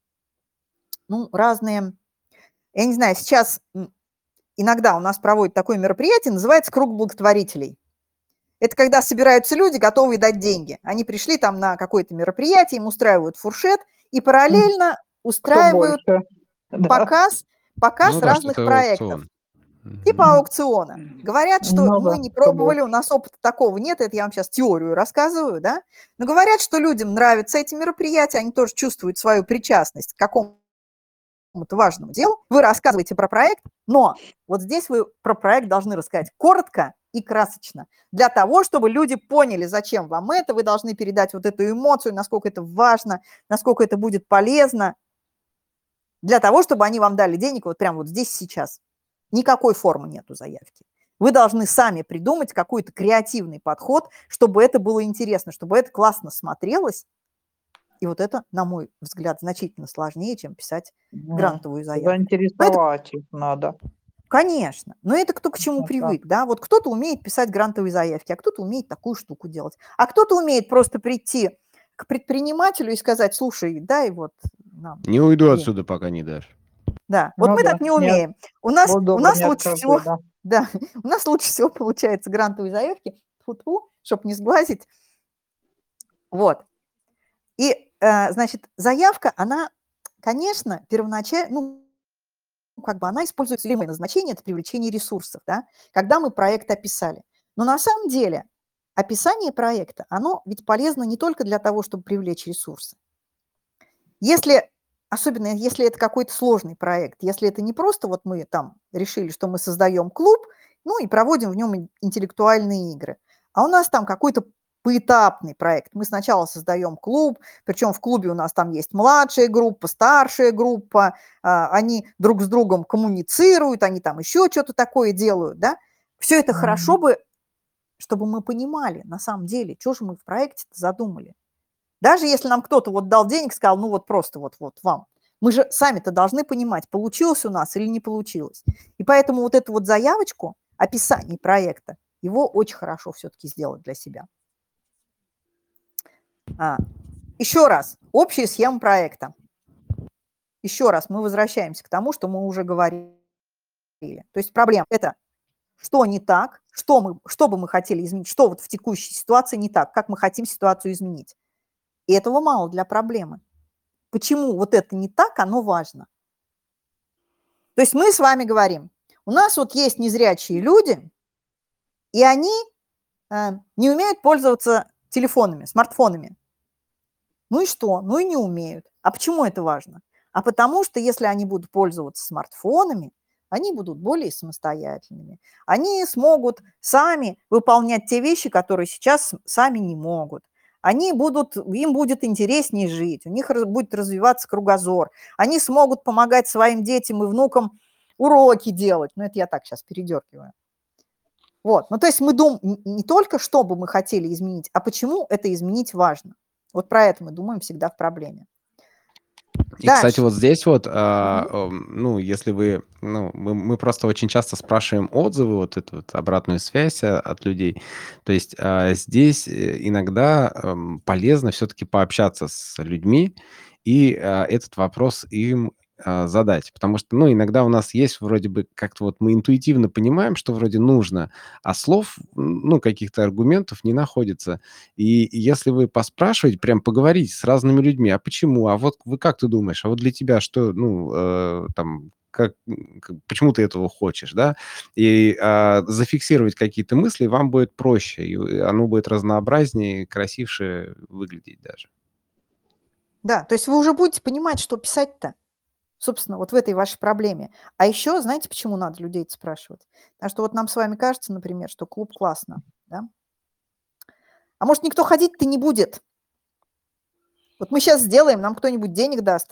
ну, разные, я не знаю, сейчас иногда у нас проводят такое мероприятие, называется «Круг благотворителей». Это когда собираются люди, готовые дать деньги. Они пришли там на какое-то мероприятие, им устраивают фуршет и параллельно устраивают показ Ну да, разных что-то проектов. аукцион. Типа аукциона. Говорят, что Ну мы да, не пробовали, у нас опыта такого нет, это я вам сейчас теорию рассказываю, да. Но говорят, что людям нравятся эти мероприятия, они тоже чувствуют свою причастность к какому-то важному делу. Вы рассказываете про проект, но вот здесь вы про проект должны рассказать коротко и красочно. Для того, чтобы люди поняли, зачем вам это, вы должны передать вот эту эмоцию, насколько это важно, насколько это будет полезно, для того, чтобы они вам дали денег вот прямо вот здесь сейчас. Никакой формы нету заявки. Вы должны сами придумать какой-то креативный подход, чтобы это было интересно, чтобы это классно смотрелось. И вот это, на мой взгляд, значительно сложнее, чем писать грантовую заявку. Заинтересовать их надо. Конечно. Но это кто к чему Ну, привык, да? Вот кто-то умеет писать грантовые заявки, а кто-то умеет такую штуку делать. А кто-то умеет просто прийти к предпринимателю и сказать, слушай, дай вот нам. Не уйду денег. отсюда, пока не дашь. Да, вот Ну мы да, так не нет. умеем. У нас Удобно, не лучше откажи, всего, да. да, у нас лучше всего получается грантовые заявки, чтобы не сглазить. Вот. И, значит, заявка, она, конечно, первоначально, ну, как бы она использует целевое назначение, это привлечение ресурсов, да, когда мы проект описали. Но на самом деле описание проекта, оно ведь полезно не только для того, чтобы привлечь ресурсы. Особенно если это какой-то сложный проект, если это не просто вот мы там решили, что мы создаем клуб, ну и проводим в нем интеллектуальные игры, А у нас там какой-то поэтапный проект. Мы сначала создаем клуб, причем в клубе у нас там есть младшая группа, старшая группа, они друг с другом коммуницируют, они там еще что-то такое делают, да. Все это хорошо бы, чтобы мы понимали, на самом деле, что же мы в проекте задумали. Даже если нам кто-то вот дал денег, сказал, ну вот просто вот вам. Мы же сами-то должны понимать, получилось у нас или не получилось. И поэтому вот эту вот заявочку, описание проекта, его очень хорошо все-таки сделать для себя. Еще раз, общая схема проекта. Еще раз мы возвращаемся к тому, что мы уже говорили. То есть проблема – это что не так, что бы мы хотели изменить, что вот в текущей ситуации не так, как мы хотим ситуацию изменить. И этого мало для проблемы. Почему вот это не так, оно важно. То есть мы с вами говорим, у нас вот есть незрячие люди, и они не умеют пользоваться телефонами, смартфонами. Ну и что? Ну и не умеют. А почему это важно? А потому что если они будут пользоваться смартфонами, они будут более самостоятельными. Они смогут сами выполнять те вещи, которые сейчас сами не могут. Им будет интереснее жить, у них будет развиваться кругозор. Они смогут помогать своим детям и внукам уроки делать. Ну, это я так сейчас передергиваю. Вот. Ну, то есть мы думаем не только, что бы мы хотели изменить, а почему это изменить важно. Вот про это мы думаем всегда в проблеме. И, кстати, вот здесь вот, ну, если вы, ну, мы просто очень часто спрашиваем отзывы, вот эту вот обратную связь от людей. То есть здесь иногда полезно все-таки пообщаться с людьми и этот вопрос им задать. Потому что, ну, иногда у нас есть вроде бы как-то вот мы интуитивно понимаем, что вроде нужно, а слов, ну, каких-то аргументов не находится. И если вы поспрашиваете, прям поговорите с разными людьми, а почему, а вот как ты думаешь, а вот для тебя что, ну, там, почему ты этого хочешь, да, и зафиксировать какие-то мысли вам будет проще, и оно будет разнообразнее, красивше выглядеть даже. Да, то есть вы уже будете понимать, что писать-то, собственно, вот в этой вашей проблеме. А еще, знаете, почему надо людей спрашивать? Потому что вот нам с вами кажется, например, что клуб классно, да? А может, никто ходить-то не будет? Вот мы сейчас сделаем, нам кто-нибудь денег даст.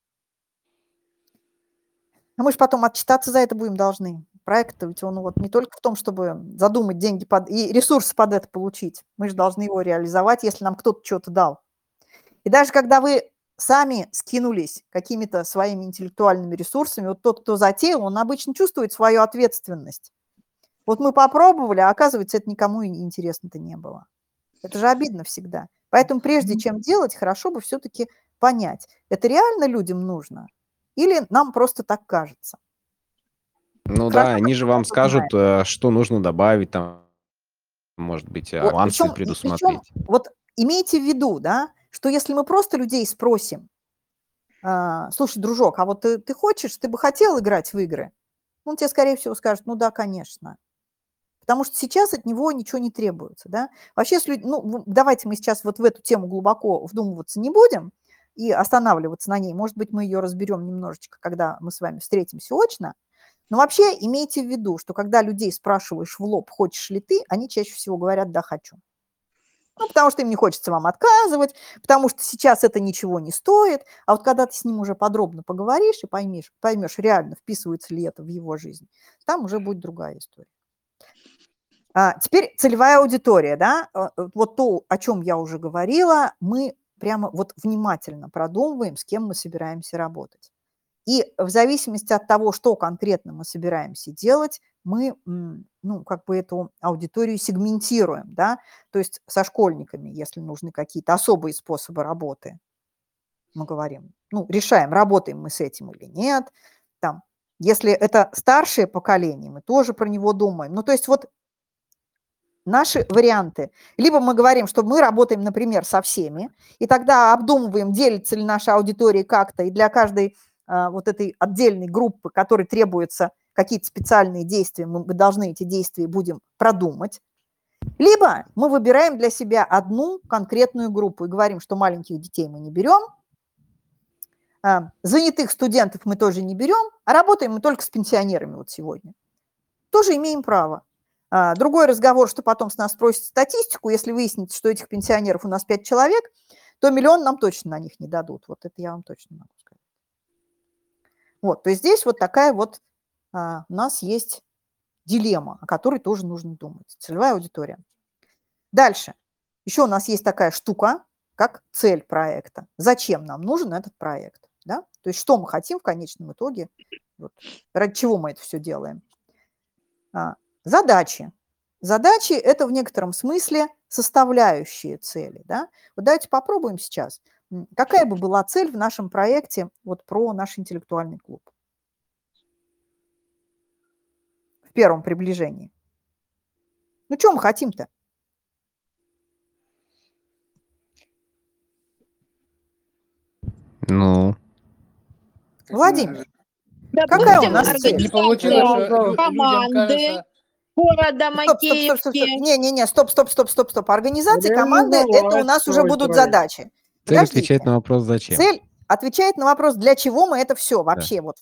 А мы же потом отчитаться за это будем должны. Проект ведь он вот не только в том, чтобы задумать деньги и ресурсы под это получить. Мы же должны его реализовать, если нам кто-то что-то дал. И даже когда вы сами скинулись какими-то своими интеллектуальными ресурсами, вот тот, кто затеял, он обычно чувствует свою ответственность. Вот мы попробовали, а оказывается, это никому и интересно-то не было. Это же обидно всегда. Поэтому прежде чем делать, хорошо бы все-таки понять, это реально людям нужно или нам просто так кажется. Ну Хорошо, да, они же вам кто скажут, знает. что нужно добавить, там, может быть, Вот, авансы причем предусмотреть. вот имейте в виду, да, что если мы просто людей спросим, слушай, дружок, а вот ты хочешь, ты бы хотел играть в игры? Он тебе, скорее всего, скажет, ну да, конечно. Потому что сейчас от него ничего не требуется, да. Вообще, ну, давайте мы сейчас вот в эту тему глубоко вдумываться не будем и останавливаться на ней. Может быть, мы ее разберем немножечко, когда мы с вами встретимся очно. Но вообще имейте в виду, что когда людей спрашиваешь в лоб, хочешь ли ты, они чаще всего говорят «да, хочу». Ну, потому что им не хочется вам отказывать, потому что сейчас это ничего не стоит. А вот когда ты с ним уже подробно поговоришь и поймешь, реально вписывается ли это в его жизнь, там уже будет другая история. Теперь целевая аудитория, да, вот то, о чем я уже говорила, мы прямо вот внимательно продумываем, с кем мы собираемся работать. И в зависимости от того, что конкретно мы собираемся делать, мы, ну, как бы эту аудиторию сегментируем, да, то есть со школьниками, если нужны какие-то особые способы работы, мы говорим, ну, решаем, работаем мы с этим или нет, там, если это старшее поколение, мы тоже про него думаем, ну, то есть вот наши варианты. Либо мы говорим, что мы работаем, например, со всеми, и тогда обдумываем, делится ли наша аудитория как-то, и для каждой вот этой отдельной группы, которой требуются какие-то специальные действия, мы должны эти действия будем продумать. Либо мы выбираем для себя одну конкретную группу и говорим, что маленьких детей мы не берем, занятых студентов мы тоже не берем, а работаем мы только с пенсионерами вот сегодня. Тоже имеем право. Другой разговор, что потом с нас спросят статистику, если выяснится, что этих пенсионеров у нас 5 человек, то 1 миллион нам точно на них не дадут. Вот это я вам точно могу сказать. Вот, то есть здесь вот такая вот у нас есть дилемма, о которой тоже нужно думать. Целевая аудитория. Дальше. Еще у нас есть такая штука, как цель проекта. Зачем нам нужен этот проект? Да? То есть что мы хотим в конечном итоге, вот, ради чего мы это все делаем. Задачи. Задачи – это в некотором смысле составляющие цели. Да? Вот давайте попробуем сейчас. Какая бы была цель в нашем проекте вот про наш интеллектуальный клуб? В первом приближении. Ну, что мы хотим-то? Ну, Владимир, какая у Допустим, нас цель? Не получилось, что людям команды кажется... города Стоп. Макеевки. Не-не-не, стоп. Организация команды – это у нас уже будут задачи. цель отвечает на вопрос «Зачем?». Цель отвечает на вопрос, для чего мы это все вообще. Вот.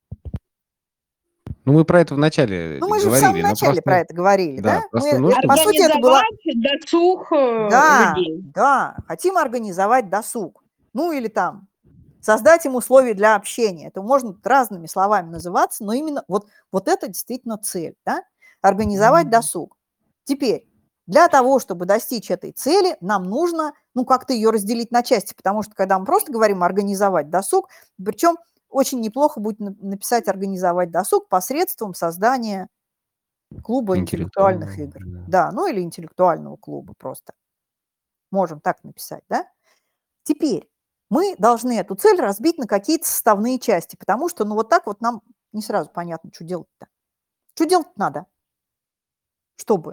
Ну, мы про это в начале Ну, мы же в говорили. самом начале про это говорили, да? просто нужно... По сути, это было... досуг людей. Да, хотим организовать досуг. Ну, или там создать им условия для общения. Это можно разными словами называться, но именно вот это действительно цель, да? Организовать досуг. Теперь, для того, чтобы достичь этой цели, нам нужно, как-то ее разделить на части, потому что, когда мы просто говорим организовать досуг, причем очень неплохо будет написать организовать досуг посредством создания клуба интеллектуальных игр. Да, или интеллектуального клуба просто. Можем так написать, да? Теперь мы должны эту цель разбить на какие-то составные части, потому что, вот так вот нам не сразу понятно, что делать-то. Что делать надо? Чтобы?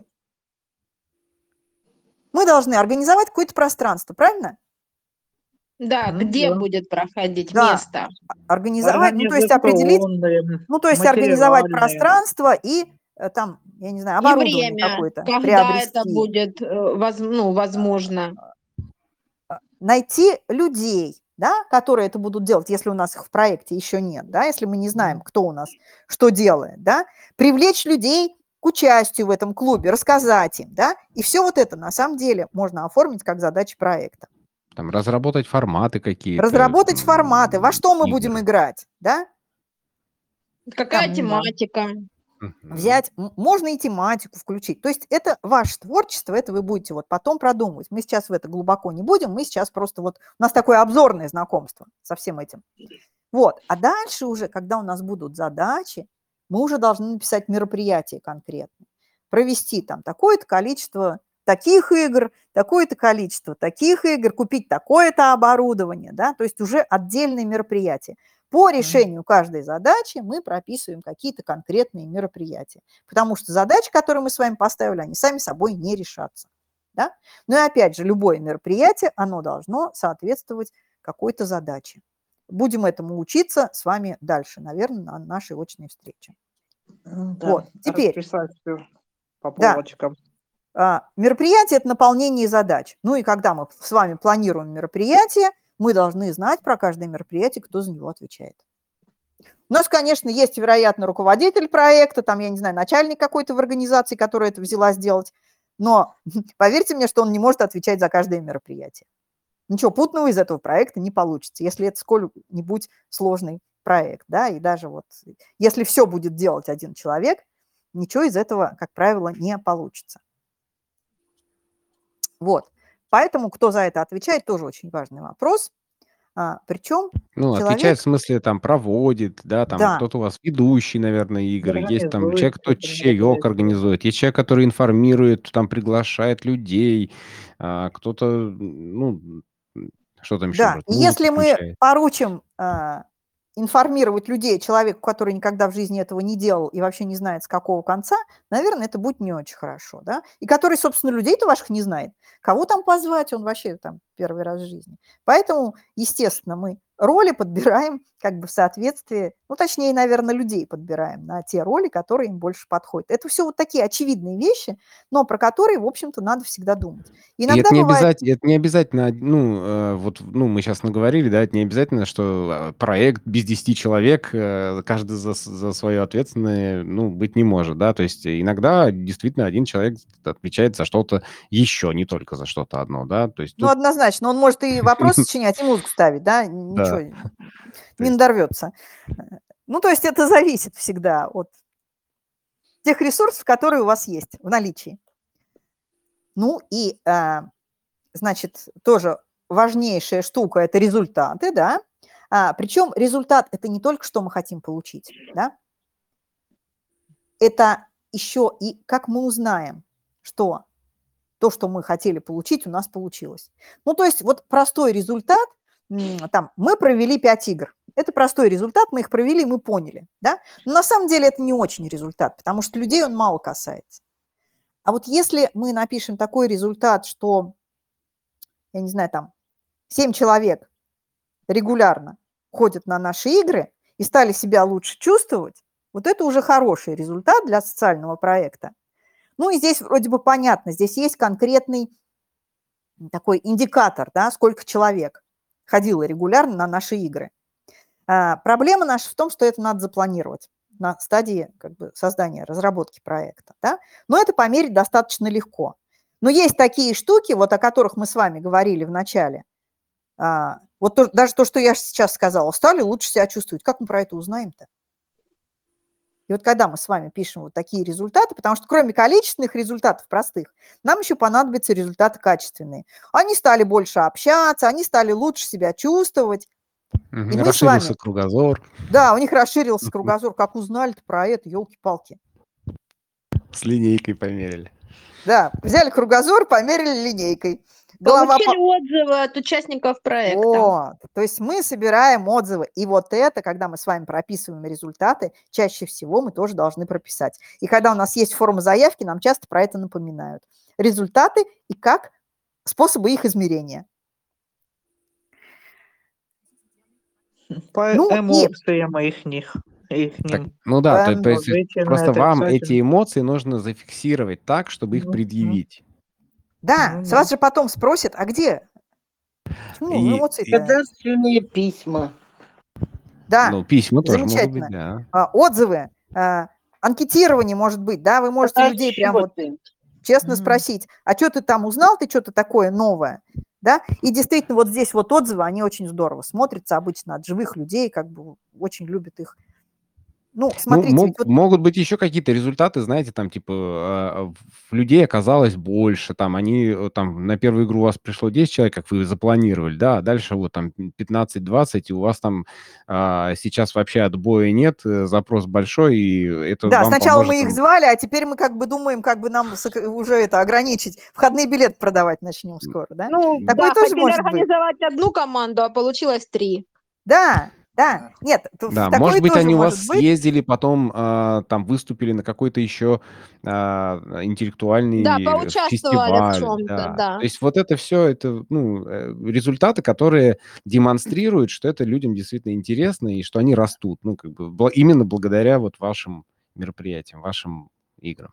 Мы должны организовать какое-то пространство, правильно? Да, где будет проходить Да. место? Организовать, то есть определить, организовать пространство и там, я не знаю, оборудование время, какое-то когда приобрести. это будет возможно. Найти людей, да, которые это будут делать, если у нас их в проекте еще нет, да, если мы не знаем, кто у нас что делает, да, привлечь людей к участию в этом клубе, рассказать им, да, и все вот это на самом деле можно оформить как задачи проекта. Там разработать форматы какие-то. Разработать форматы, во что мы будем играть, да? Какая тематика? Взять, можно и тематику включить. То есть это ваше творчество, это вы будете потом продумывать. Мы сейчас в это глубоко не будем, мы сейчас просто у нас такое обзорное знакомство со всем этим. А дальше уже, когда у нас будут задачи, мы уже должны написать мероприятие конкретное. Провести там такое-то количество таких игр, такое-то количество таких игр, купить такое-то оборудование, да, то есть уже отдельные мероприятия. По решению каждой задачи мы прописываем какие-то конкретные мероприятия, потому что задачи, которые мы с вами поставили, они сами собой не решатся. Да? Ну и опять же, любое мероприятие, оно должно соответствовать какой-то задаче. Будем этому учиться с вами дальше, наверное, на нашей очной встрече. Да, теперь. Расписать всё по полочкам. Мероприятие – это наполнение задач. Ну и когда мы с вами планируем мероприятие, мы должны знать про каждое мероприятие, кто за него отвечает. У нас, конечно, есть, вероятно, руководитель проекта, там, я не знаю, начальник какой-то в организации, которая это взяла сделать, но поверьте мне, что он не может отвечать за каждое мероприятие. Ничего путного из этого проекта не получится, если это сколь-нибудь сложный проект, да, и даже если все будет делать один человек, ничего из этого, как правило, не получится. Поэтому кто за это отвечает, тоже очень важный вопрос. Причем отвечает в смысле, там, проводит, да, там, кто-то у вас ведущий, наверное, игры, есть там человек, кто чаек организует, есть человек, который информирует, там, приглашает людей, кто-то, что там еще? Да, и если мы поручим информировать людей, человеку, который никогда в жизни этого не делал и вообще не знает, с какого конца, наверное, это будет не очень хорошо, да, и который, собственно, людей-то ваших не знает, кого там позвать, он вообще там первый раз в жизни. Поэтому, естественно, мы роли подбираем как бы в соответствии, ну, точнее, наверное, людей подбираем на те роли, которые им больше подходят. Это все вот такие очевидные вещи, но про которые, в общем-то, надо всегда думать. И Иногда бывает... это не обязательно, вот, ну, мы сейчас наговорили, да, это не обязательно, что проект без 10 человек, каждый за свое ответственное, ну, быть не может, да, то есть иногда действительно один человек отвечает за что-то еще, не только за что-то одно, да, то есть Ну, тут, однозначно, он может и вопрос сочинять, и музыку ставить, да, да, ничего то не есть, надорвется. Ну, то есть это зависит всегда от тех ресурсов, которые у вас есть в наличии. Ну и, значит, тоже важнейшая штука – это результаты, да. Причем результат – это не только что мы хотим получить, да. Это еще и как мы узнаем, что то, что мы хотели получить, у нас получилось. Ну, то есть вот простой результат, там, мы провели 5 игр. Это простой результат, мы их провели, мы поняли, да. Но на самом деле это не очень результат, потому что людей он мало касается. А вот если мы напишем такой результат, что, я не знаю, там, 7 человек регулярно ходят на наши игры и стали себя лучше чувствовать, вот это уже хороший результат для социального проекта. Ну и здесь вроде бы понятно, здесь есть конкретный такой индикатор, да, сколько человек ходило регулярно на наши игры. Проблема наша в том, что это надо запланировать на стадии как бы создания, разработки проекта, да? Но это померить достаточно легко. Но есть такие штуки, вот о которых мы с вами говорили в начале. Вот даже то, что я сейчас сказала, стали лучше себя чувствовать. Как мы про это узнаем-то? И вот когда мы с вами пишем вот такие результаты, потому что кроме количественных результатов простых, нам еще понадобятся результаты качественные. Они стали больше общаться, они стали лучше себя чувствовать. И мы с расширился вами... кругозор, Да, у них расширился кругозор. Как узнали-то про это, елки-палки. с линейкой померили. Да, взяли кругозор, померили линейкой. Голова Получили отзывы от участников проекта. Вот, то есть мы собираем отзывы, и вот это, когда мы с вами прописываем результаты, чаще всего мы тоже должны прописать. И когда у нас есть форма заявки, нам часто про это напоминают. Результаты и как способы их измерения. По Ну и эмоциям ихних. Так, ну да, то есть Положительно, просто вам эти отрицательно. эмоции нужно зафиксировать так, чтобы их Мгм. предъявить. да, Ну с да. вас же потом спросят, а где? Почему И, эмоции-то? Благодарственные письма. Да, ну, письма тоже могут быть, замечательно. да. Отзывы, анкетирование может быть, да, вы можете людей прям вот Отчеты. честно Мгм. спросить, а что ты там узнал, ты что-то такое новое, да? И действительно вот здесь вот отзывы, они очень здорово смотрятся обычно от живых людей, как бы очень любят их. Ну, Ну, смотрите, ведь вот могут быть еще какие-то результаты, знаете, там, типа, людей оказалось больше, там, они, там, на первую игру у вас пришло 10 человек, как вы запланировали, да, а дальше вот там 15-20, и у вас там сейчас вообще отбоя нет, запрос большой, и это да, вам сначала поможет мы их там. звали, а теперь мы как бы думаем, как бы нам уже это ограничить. Входные билеты продавать начнем скоро, да? Ну, Такое да, тоже хотели может быть. организовать одну команду, а получилось 3. Да, да. Нет, Да, такое может быть, тоже они у вас может быть. съездили, потом там выступили на какой-то еще Да, интеллектуальный поучаствовали в фестиваль, чем-то, да. да. То есть вот это все, это, ну, результаты, которые демонстрируют, что это людям действительно интересно и что они растут, ну, как бы именно благодаря вот вашим мероприятиям, вашим играм.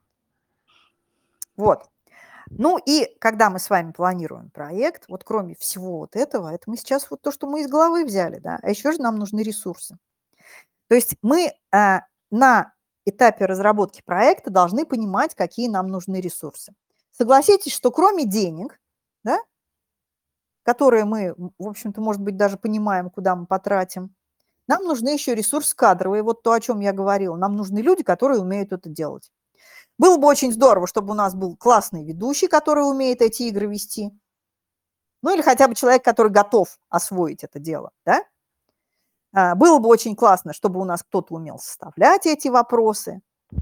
Вот. Ну и когда мы с вами планируем проект, вот кроме всего вот этого, это мы сейчас вот то, что мы из головы взяли, да, а еще же нам нужны ресурсы. То есть мы на этапе разработки проекта должны понимать, какие нам нужны ресурсы. Согласитесь, что кроме денег, да, которые мы, в общем-то, может быть, даже понимаем, куда мы потратим, нам нужны еще ресурсы кадровые, вот то, о чем я говорила. Нам нужны люди, которые умеют это делать. Было бы очень здорово, чтобы у нас был классный ведущий, который умеет эти игры вести. Ну или хотя бы человек, который готов освоить это дело, да? Было бы очень классно, чтобы у нас кто-то умел составлять эти вопросы.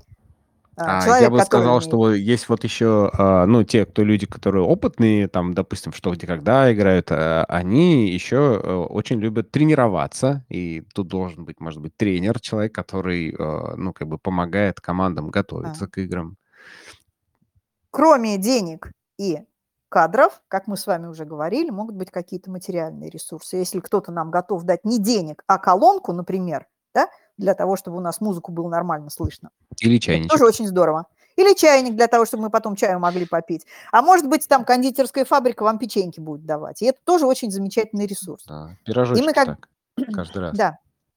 Я Человек, бы который сказал, умеет... что есть вот еще, ну, те, кто люди, которые опытные, там, допустим, что где когда играют, они еще очень любят тренироваться, и тут должен быть, может быть, тренер, человек, который, ну, как бы помогает командам готовиться к играм. Кроме денег и кадров, как мы с вами уже говорили, могут быть какие-то материальные ресурсы. Если кто-то нам готов дать не денег, а колонку, например, да, для того, чтобы у нас музыку было нормально слышно. Или Это чайничек. тоже очень здорово. Или чайник для того, чтобы мы потом чаю могли попить. А может быть, там кондитерская фабрика вам печеньки будет давать. И это тоже очень замечательный ресурс. Да, И пирожочки мы как... так, каждый раз. Да.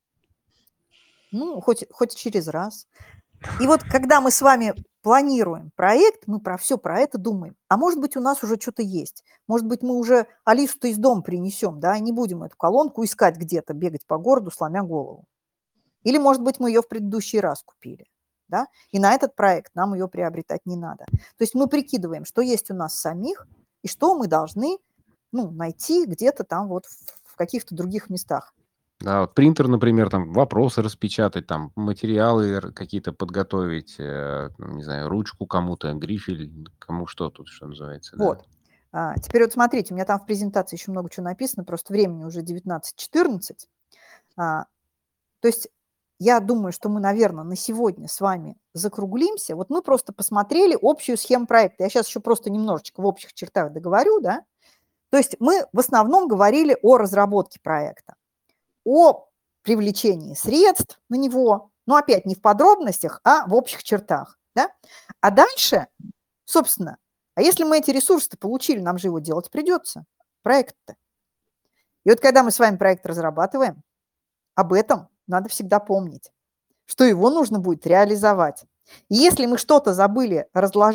Ну, хоть через раз. И вот когда мы с вами планируем проект, мы все про это думаем. А может быть, у нас уже что-то есть. Может быть, мы уже Алису-то из дома принесем, да, и не будем эту колонку искать где-то, бегать по городу, сломя голову. Или, может быть, мы ее в предыдущий раз купили, да, и на этот проект нам ее приобретать не надо. То есть мы прикидываем, что есть у нас самих, и что мы должны, ну, найти где-то там вот в каких-то других местах. Да, вот принтер, например, там вопросы распечатать, там материалы какие-то подготовить, не знаю, ручку кому-то, грифель, кому что тут, что называется. Да. Вот. Теперь вот смотрите, у меня там в презентации еще много чего написано, просто времени уже 19:14. То есть я думаю, что мы, наверное, на сегодня с вами закруглимся. Вот мы просто посмотрели общую схему проекта. Я сейчас еще просто немножечко в общих чертах договорю, да. То есть мы в основном говорили о разработке проекта, о привлечении средств на него, но опять не в подробностях, а в общих чертах, да. А дальше, собственно, а если мы эти ресурсы получили, нам же его делать придется, проект-то. И вот когда мы с вами проект разрабатываем, об этом надо всегда помнить, что его нужно будет реализовать. И если мы что-то забыли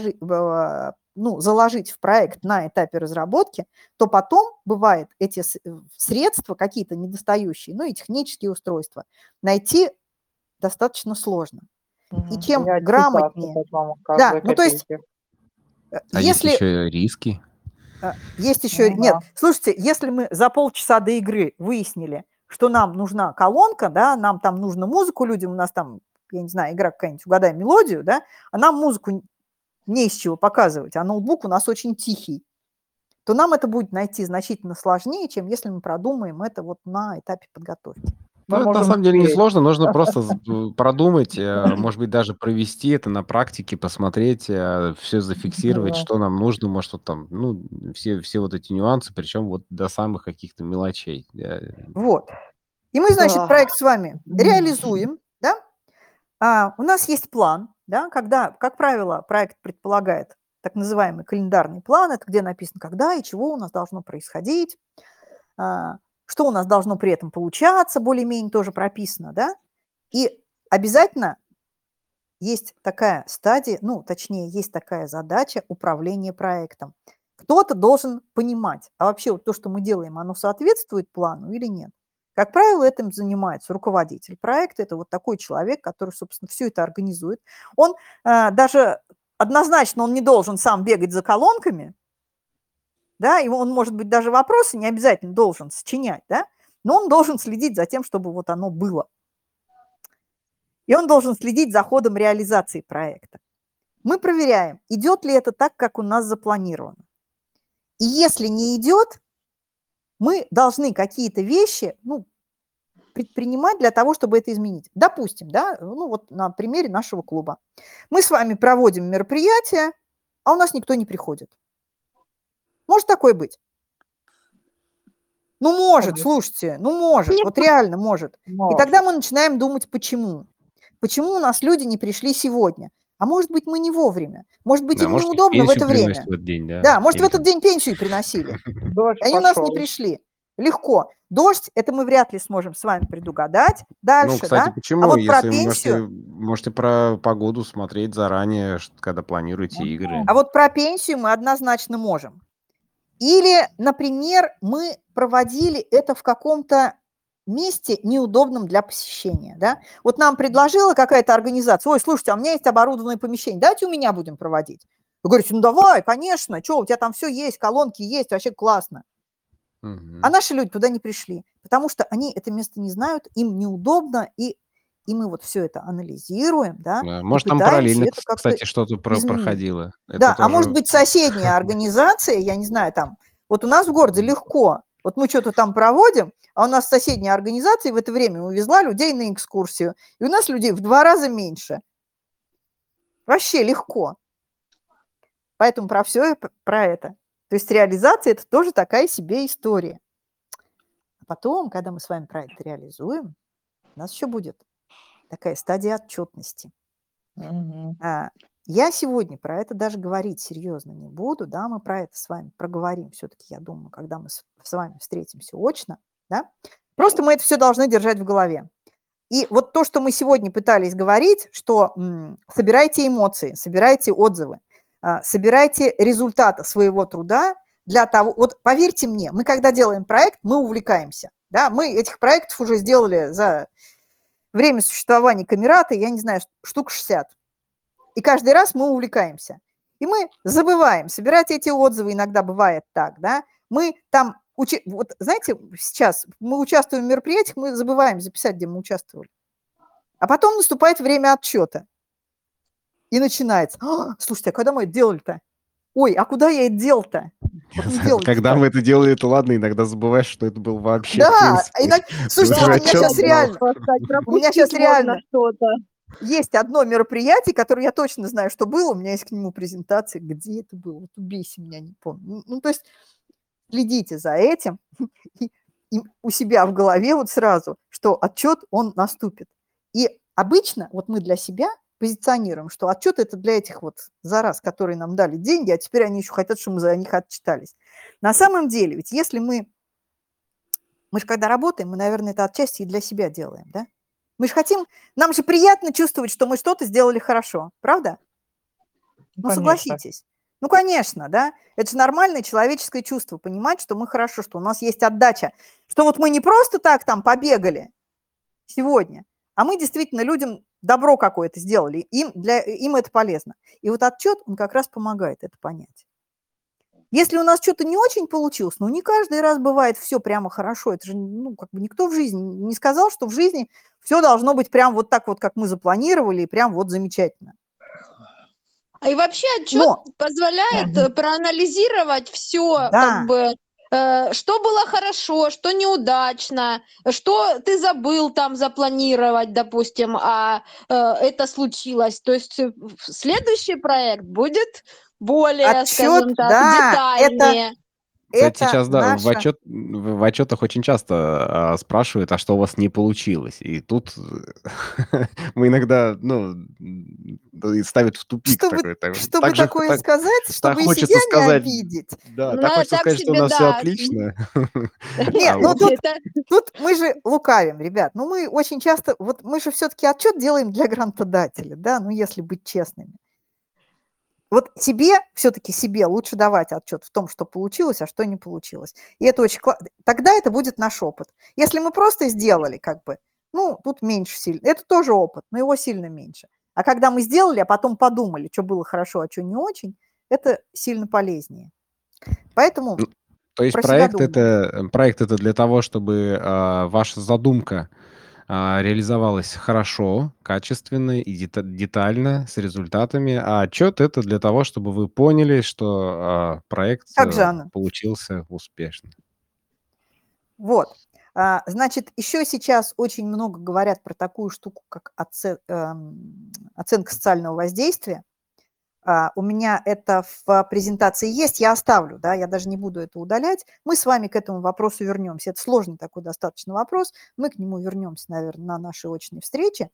заложить в проект на этапе разработки, то потом, бывает, эти средства какие-то недостающие, ну и технические устройства, найти достаточно сложно. И чем грамотнее... Да, ну то есть... А есть еще риски? Есть еще... Нет, слушайте, если мы за полчаса до игры выяснили, что нам нужна колонка, да, нам там нужна музыку людям, у нас там, я не знаю, игра какая-нибудь, угадай мелодию, да, а нам музыку не из чего показывать, а ноутбук у нас очень тихий, то нам это будет найти значительно сложнее, чем если мы продумаем это вот на этапе подготовки. Ну, это на самом деле несложно, нужно просто продумать, может быть, даже провести это на практике, посмотреть, все зафиксировать, что нам нужно, может, вот там, ну, все вот эти нюансы, причем вот до самых каких-то мелочей. Вот. И мы, значит, проект с вами реализуем, да? У нас есть план, да, когда, как правило, проект предполагает так называемый календарный план, это где написано, когда и чего у нас должно происходить, что у нас должно при этом получаться, более-менее тоже прописано, да, и обязательно есть такая стадия, ну, точнее, есть такая задача управления проектом. Кто-то должен понимать, а вообще вот то, что мы делаем, оно соответствует плану или нет. Как правило, этим занимается руководитель проекта, это вот такой человек, который, собственно, все это организует. Он даже однозначно он не должен сам бегать за колонками, да, и он, может быть, даже вопросы не обязательно должен сочинять, да, но он должен следить за тем, чтобы вот оно было. И он должен следить за ходом реализации проекта. Мы проверяем, идет ли это так, как у нас запланировано. И если не идет, мы должны какие-то вещи, ну, предпринимать для того, чтобы это изменить. Допустим, да, ну вот на примере нашего клуба. Мы с вами проводим мероприятие, а у нас никто не приходит. Может такое быть? Ну, может, слушайте, ну, может, вот реально может. И тогда мы начинаем думать, почему. Почему у нас люди не пришли сегодня? А может быть, мы не вовремя. Может быть, им неудобно в это время. В этот день, да. Да, может, в этот день пенсию приносили. Они у нас не пришли. Легко. Дождь, это мы вряд ли сможем с вами предугадать. Дальше, ну, кстати, да? почему? А вот про Если пенсию... можете про погоду смотреть заранее, когда планируете игры. А вот про пенсию мы однозначно можем. Или, например, мы проводили это в каком-то месте неудобном для посещения, да? Вот нам предложила какая-то организация, ой, слушайте, а у меня есть оборудованное помещение, давайте у меня будем проводить. Вы говорите, ну давай, конечно, что, у тебя там все есть, колонки есть, вообще классно. А наши люди туда не пришли, потому что они это место не знают, им неудобно, и мы вот все это анализируем, да. Может, там параллельно, кстати, что-то проходило. Да, а может быть, соседняя организация, я не знаю, там, вот у нас в городе легко, вот мы что-то там проводим, а у нас соседняя организация в это время увезла людей на экскурсию, и у нас людей в 2 раза меньше. Вообще легко. Поэтому про все про это То есть реализация – это тоже такая себе история. А потом, когда мы с вами проект реализуем, у нас еще будет такая стадия отчетности. Мгм. Я сегодня про это даже говорить серьезно не буду, да, мы про это с вами проговорим все-таки, я думаю, когда мы с вами встретимся очно, да. Просто мы это все должны держать в голове. И вот то, что мы сегодня пытались говорить, что собирайте эмоции, собирайте отзывы, собирайте результаты своего труда для того, вот поверьте мне, мы когда делаем проект, мы увлекаемся, да, мы этих проектов уже сделали за время существования Камерата, я не знаю, штук 60. И каждый раз мы увлекаемся. И мы забываем собирать эти отзывы, иногда бывает так, да. Мы там, вот знаете, сейчас мы участвуем в мероприятиях, мы забываем записать, где мы участвовали. А потом наступает время отчета. И начинается. Слушайте, а когда мы это делали-то? Ой, а куда я это делал-то? Вот Когда мы это делали, то ладно, иногда забываешь, что это был вообще, в да, принципе. слушайте, уже у меня сейчас отчет реально, у меня сейчас Пропустить реально можно что-то. есть одно мероприятие, которое я точно знаю, что было, у меня есть к нему презентация, где это было, вот убейся меня, не помню. Ну, то есть следите за этим и у себя в голове вот сразу, что отчет, он наступит. И обычно вот мы для себя позиционируем, что отчет это для этих вот зараз, которые нам дали деньги, а теперь они еще хотят, чтобы мы за них отчитались. На самом деле, ведь если мы же когда работаем, мы, наверное, это отчасти и для себя делаем, да? Мы же хотим, нам же приятно чувствовать, что мы что-то сделали хорошо, правда? Ну, Конечно. согласитесь. Ну, конечно, да. Это же нормальное человеческое чувство, понимать, что мы хорошо, что у нас есть отдача, что вот мы не просто так там побегали сегодня, а мы действительно людям добро какое-то сделали, им это полезно. И вот отчет, он как раз помогает это понять. Если у нас что-то не очень получилось, ну, не каждый раз бывает все прямо хорошо. Это же, ну, как бы никто в жизни не сказал, что в жизни все должно быть прям вот так вот, как мы запланировали, и прям вот замечательно. И вообще отчет Но, позволяет проанализировать все, да, как бы, что было хорошо, что неудачно, что ты забыл там запланировать, допустим, а это случилось. То есть следующий проект будет более, отчет, скажем так, да, детальнее. Кстати, это сейчас, да, наша... в отчетах очень часто спрашивают, а что у вас не получилось? И тут мы иногда, ну, и ставят в тупик Чтобы такой. чтобы такое сказать, Так чтобы и себя хочется не сказать, обидеть. да, Ну, так хочется так сказать, что у себе, нас все да. отлично. Нет, А ну вот тут мы же лукавим, ребят. Ну, мы очень часто, вот мы же все-таки отчет делаем для грантодателя, да, ну, если быть честными. Вот все-таки себе лучше давать отчет в том, что получилось, а что не получилось. И это очень классно. Тогда это будет наш опыт. Если мы просто сделали, как бы, ну, тут меньше сильно. Это тоже опыт, но его сильно меньше. А когда мы сделали, а потом подумали, что было хорошо, а что не очень, это сильно полезнее. Поэтому Ну, то есть про себя думаем. проект это для того, чтобы ваша задумка реализовалась хорошо, качественно и детально, с результатами, а отчет это для того, чтобы вы поняли, что проект Как же оно? получился успешно. Вот. Значит, еще сейчас очень много говорят про такую штуку, как оценка социального воздействия. У меня это в презентации есть, я оставлю, да, я даже не буду это удалять. Мы с вами к этому вопросу вернемся. Это сложный такой достаточно вопрос. Мы к нему вернемся, наверное, на нашей очной встрече.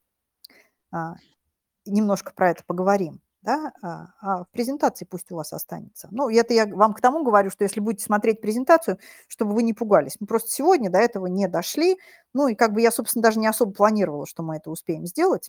Немножко про это поговорим. Да? А в презентации пусть у вас останется. Ну, это я вам к тому говорю, что если будете смотреть презентацию, чтобы вы не пугались. Мы просто сегодня до этого не дошли. Ну, и как бы я, собственно, даже не особо планировала, что мы это успеем сделать.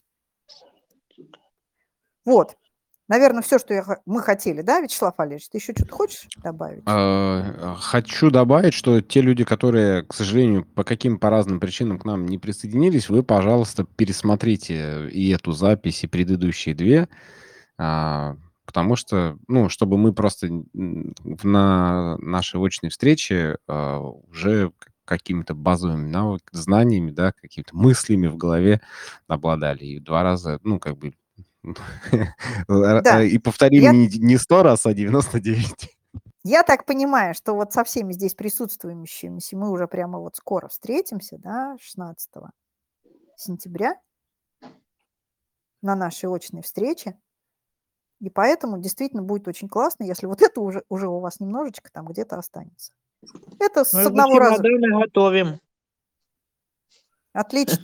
Вот. Наверное, все, что мы хотели, да, Вячеслав Олегович? Ты еще что-то хочешь добавить? Хочу добавить, что те люди, которые, к сожалению, по разным причинам к нам не присоединились, вы, пожалуйста, пересмотрите и эту запись, и предыдущие две, потому что, ну, чтобы мы просто на нашей очной встрече уже какими-то базовыми знаниями, да, какими-то мыслями в голове обладали. И 2 раза, ну, как бы Да. и повторили не 100 раз, а 99. Я так понимаю, что вот со всеми здесь присутствующими мы уже прямо вот скоро встретимся, да, 16 сентября на нашей очной встрече. И поэтому действительно будет очень классно, если вот это уже у вас немножечко там где-то останется. Это с Ну, и одного раза. чемоданы готовим. Отлично.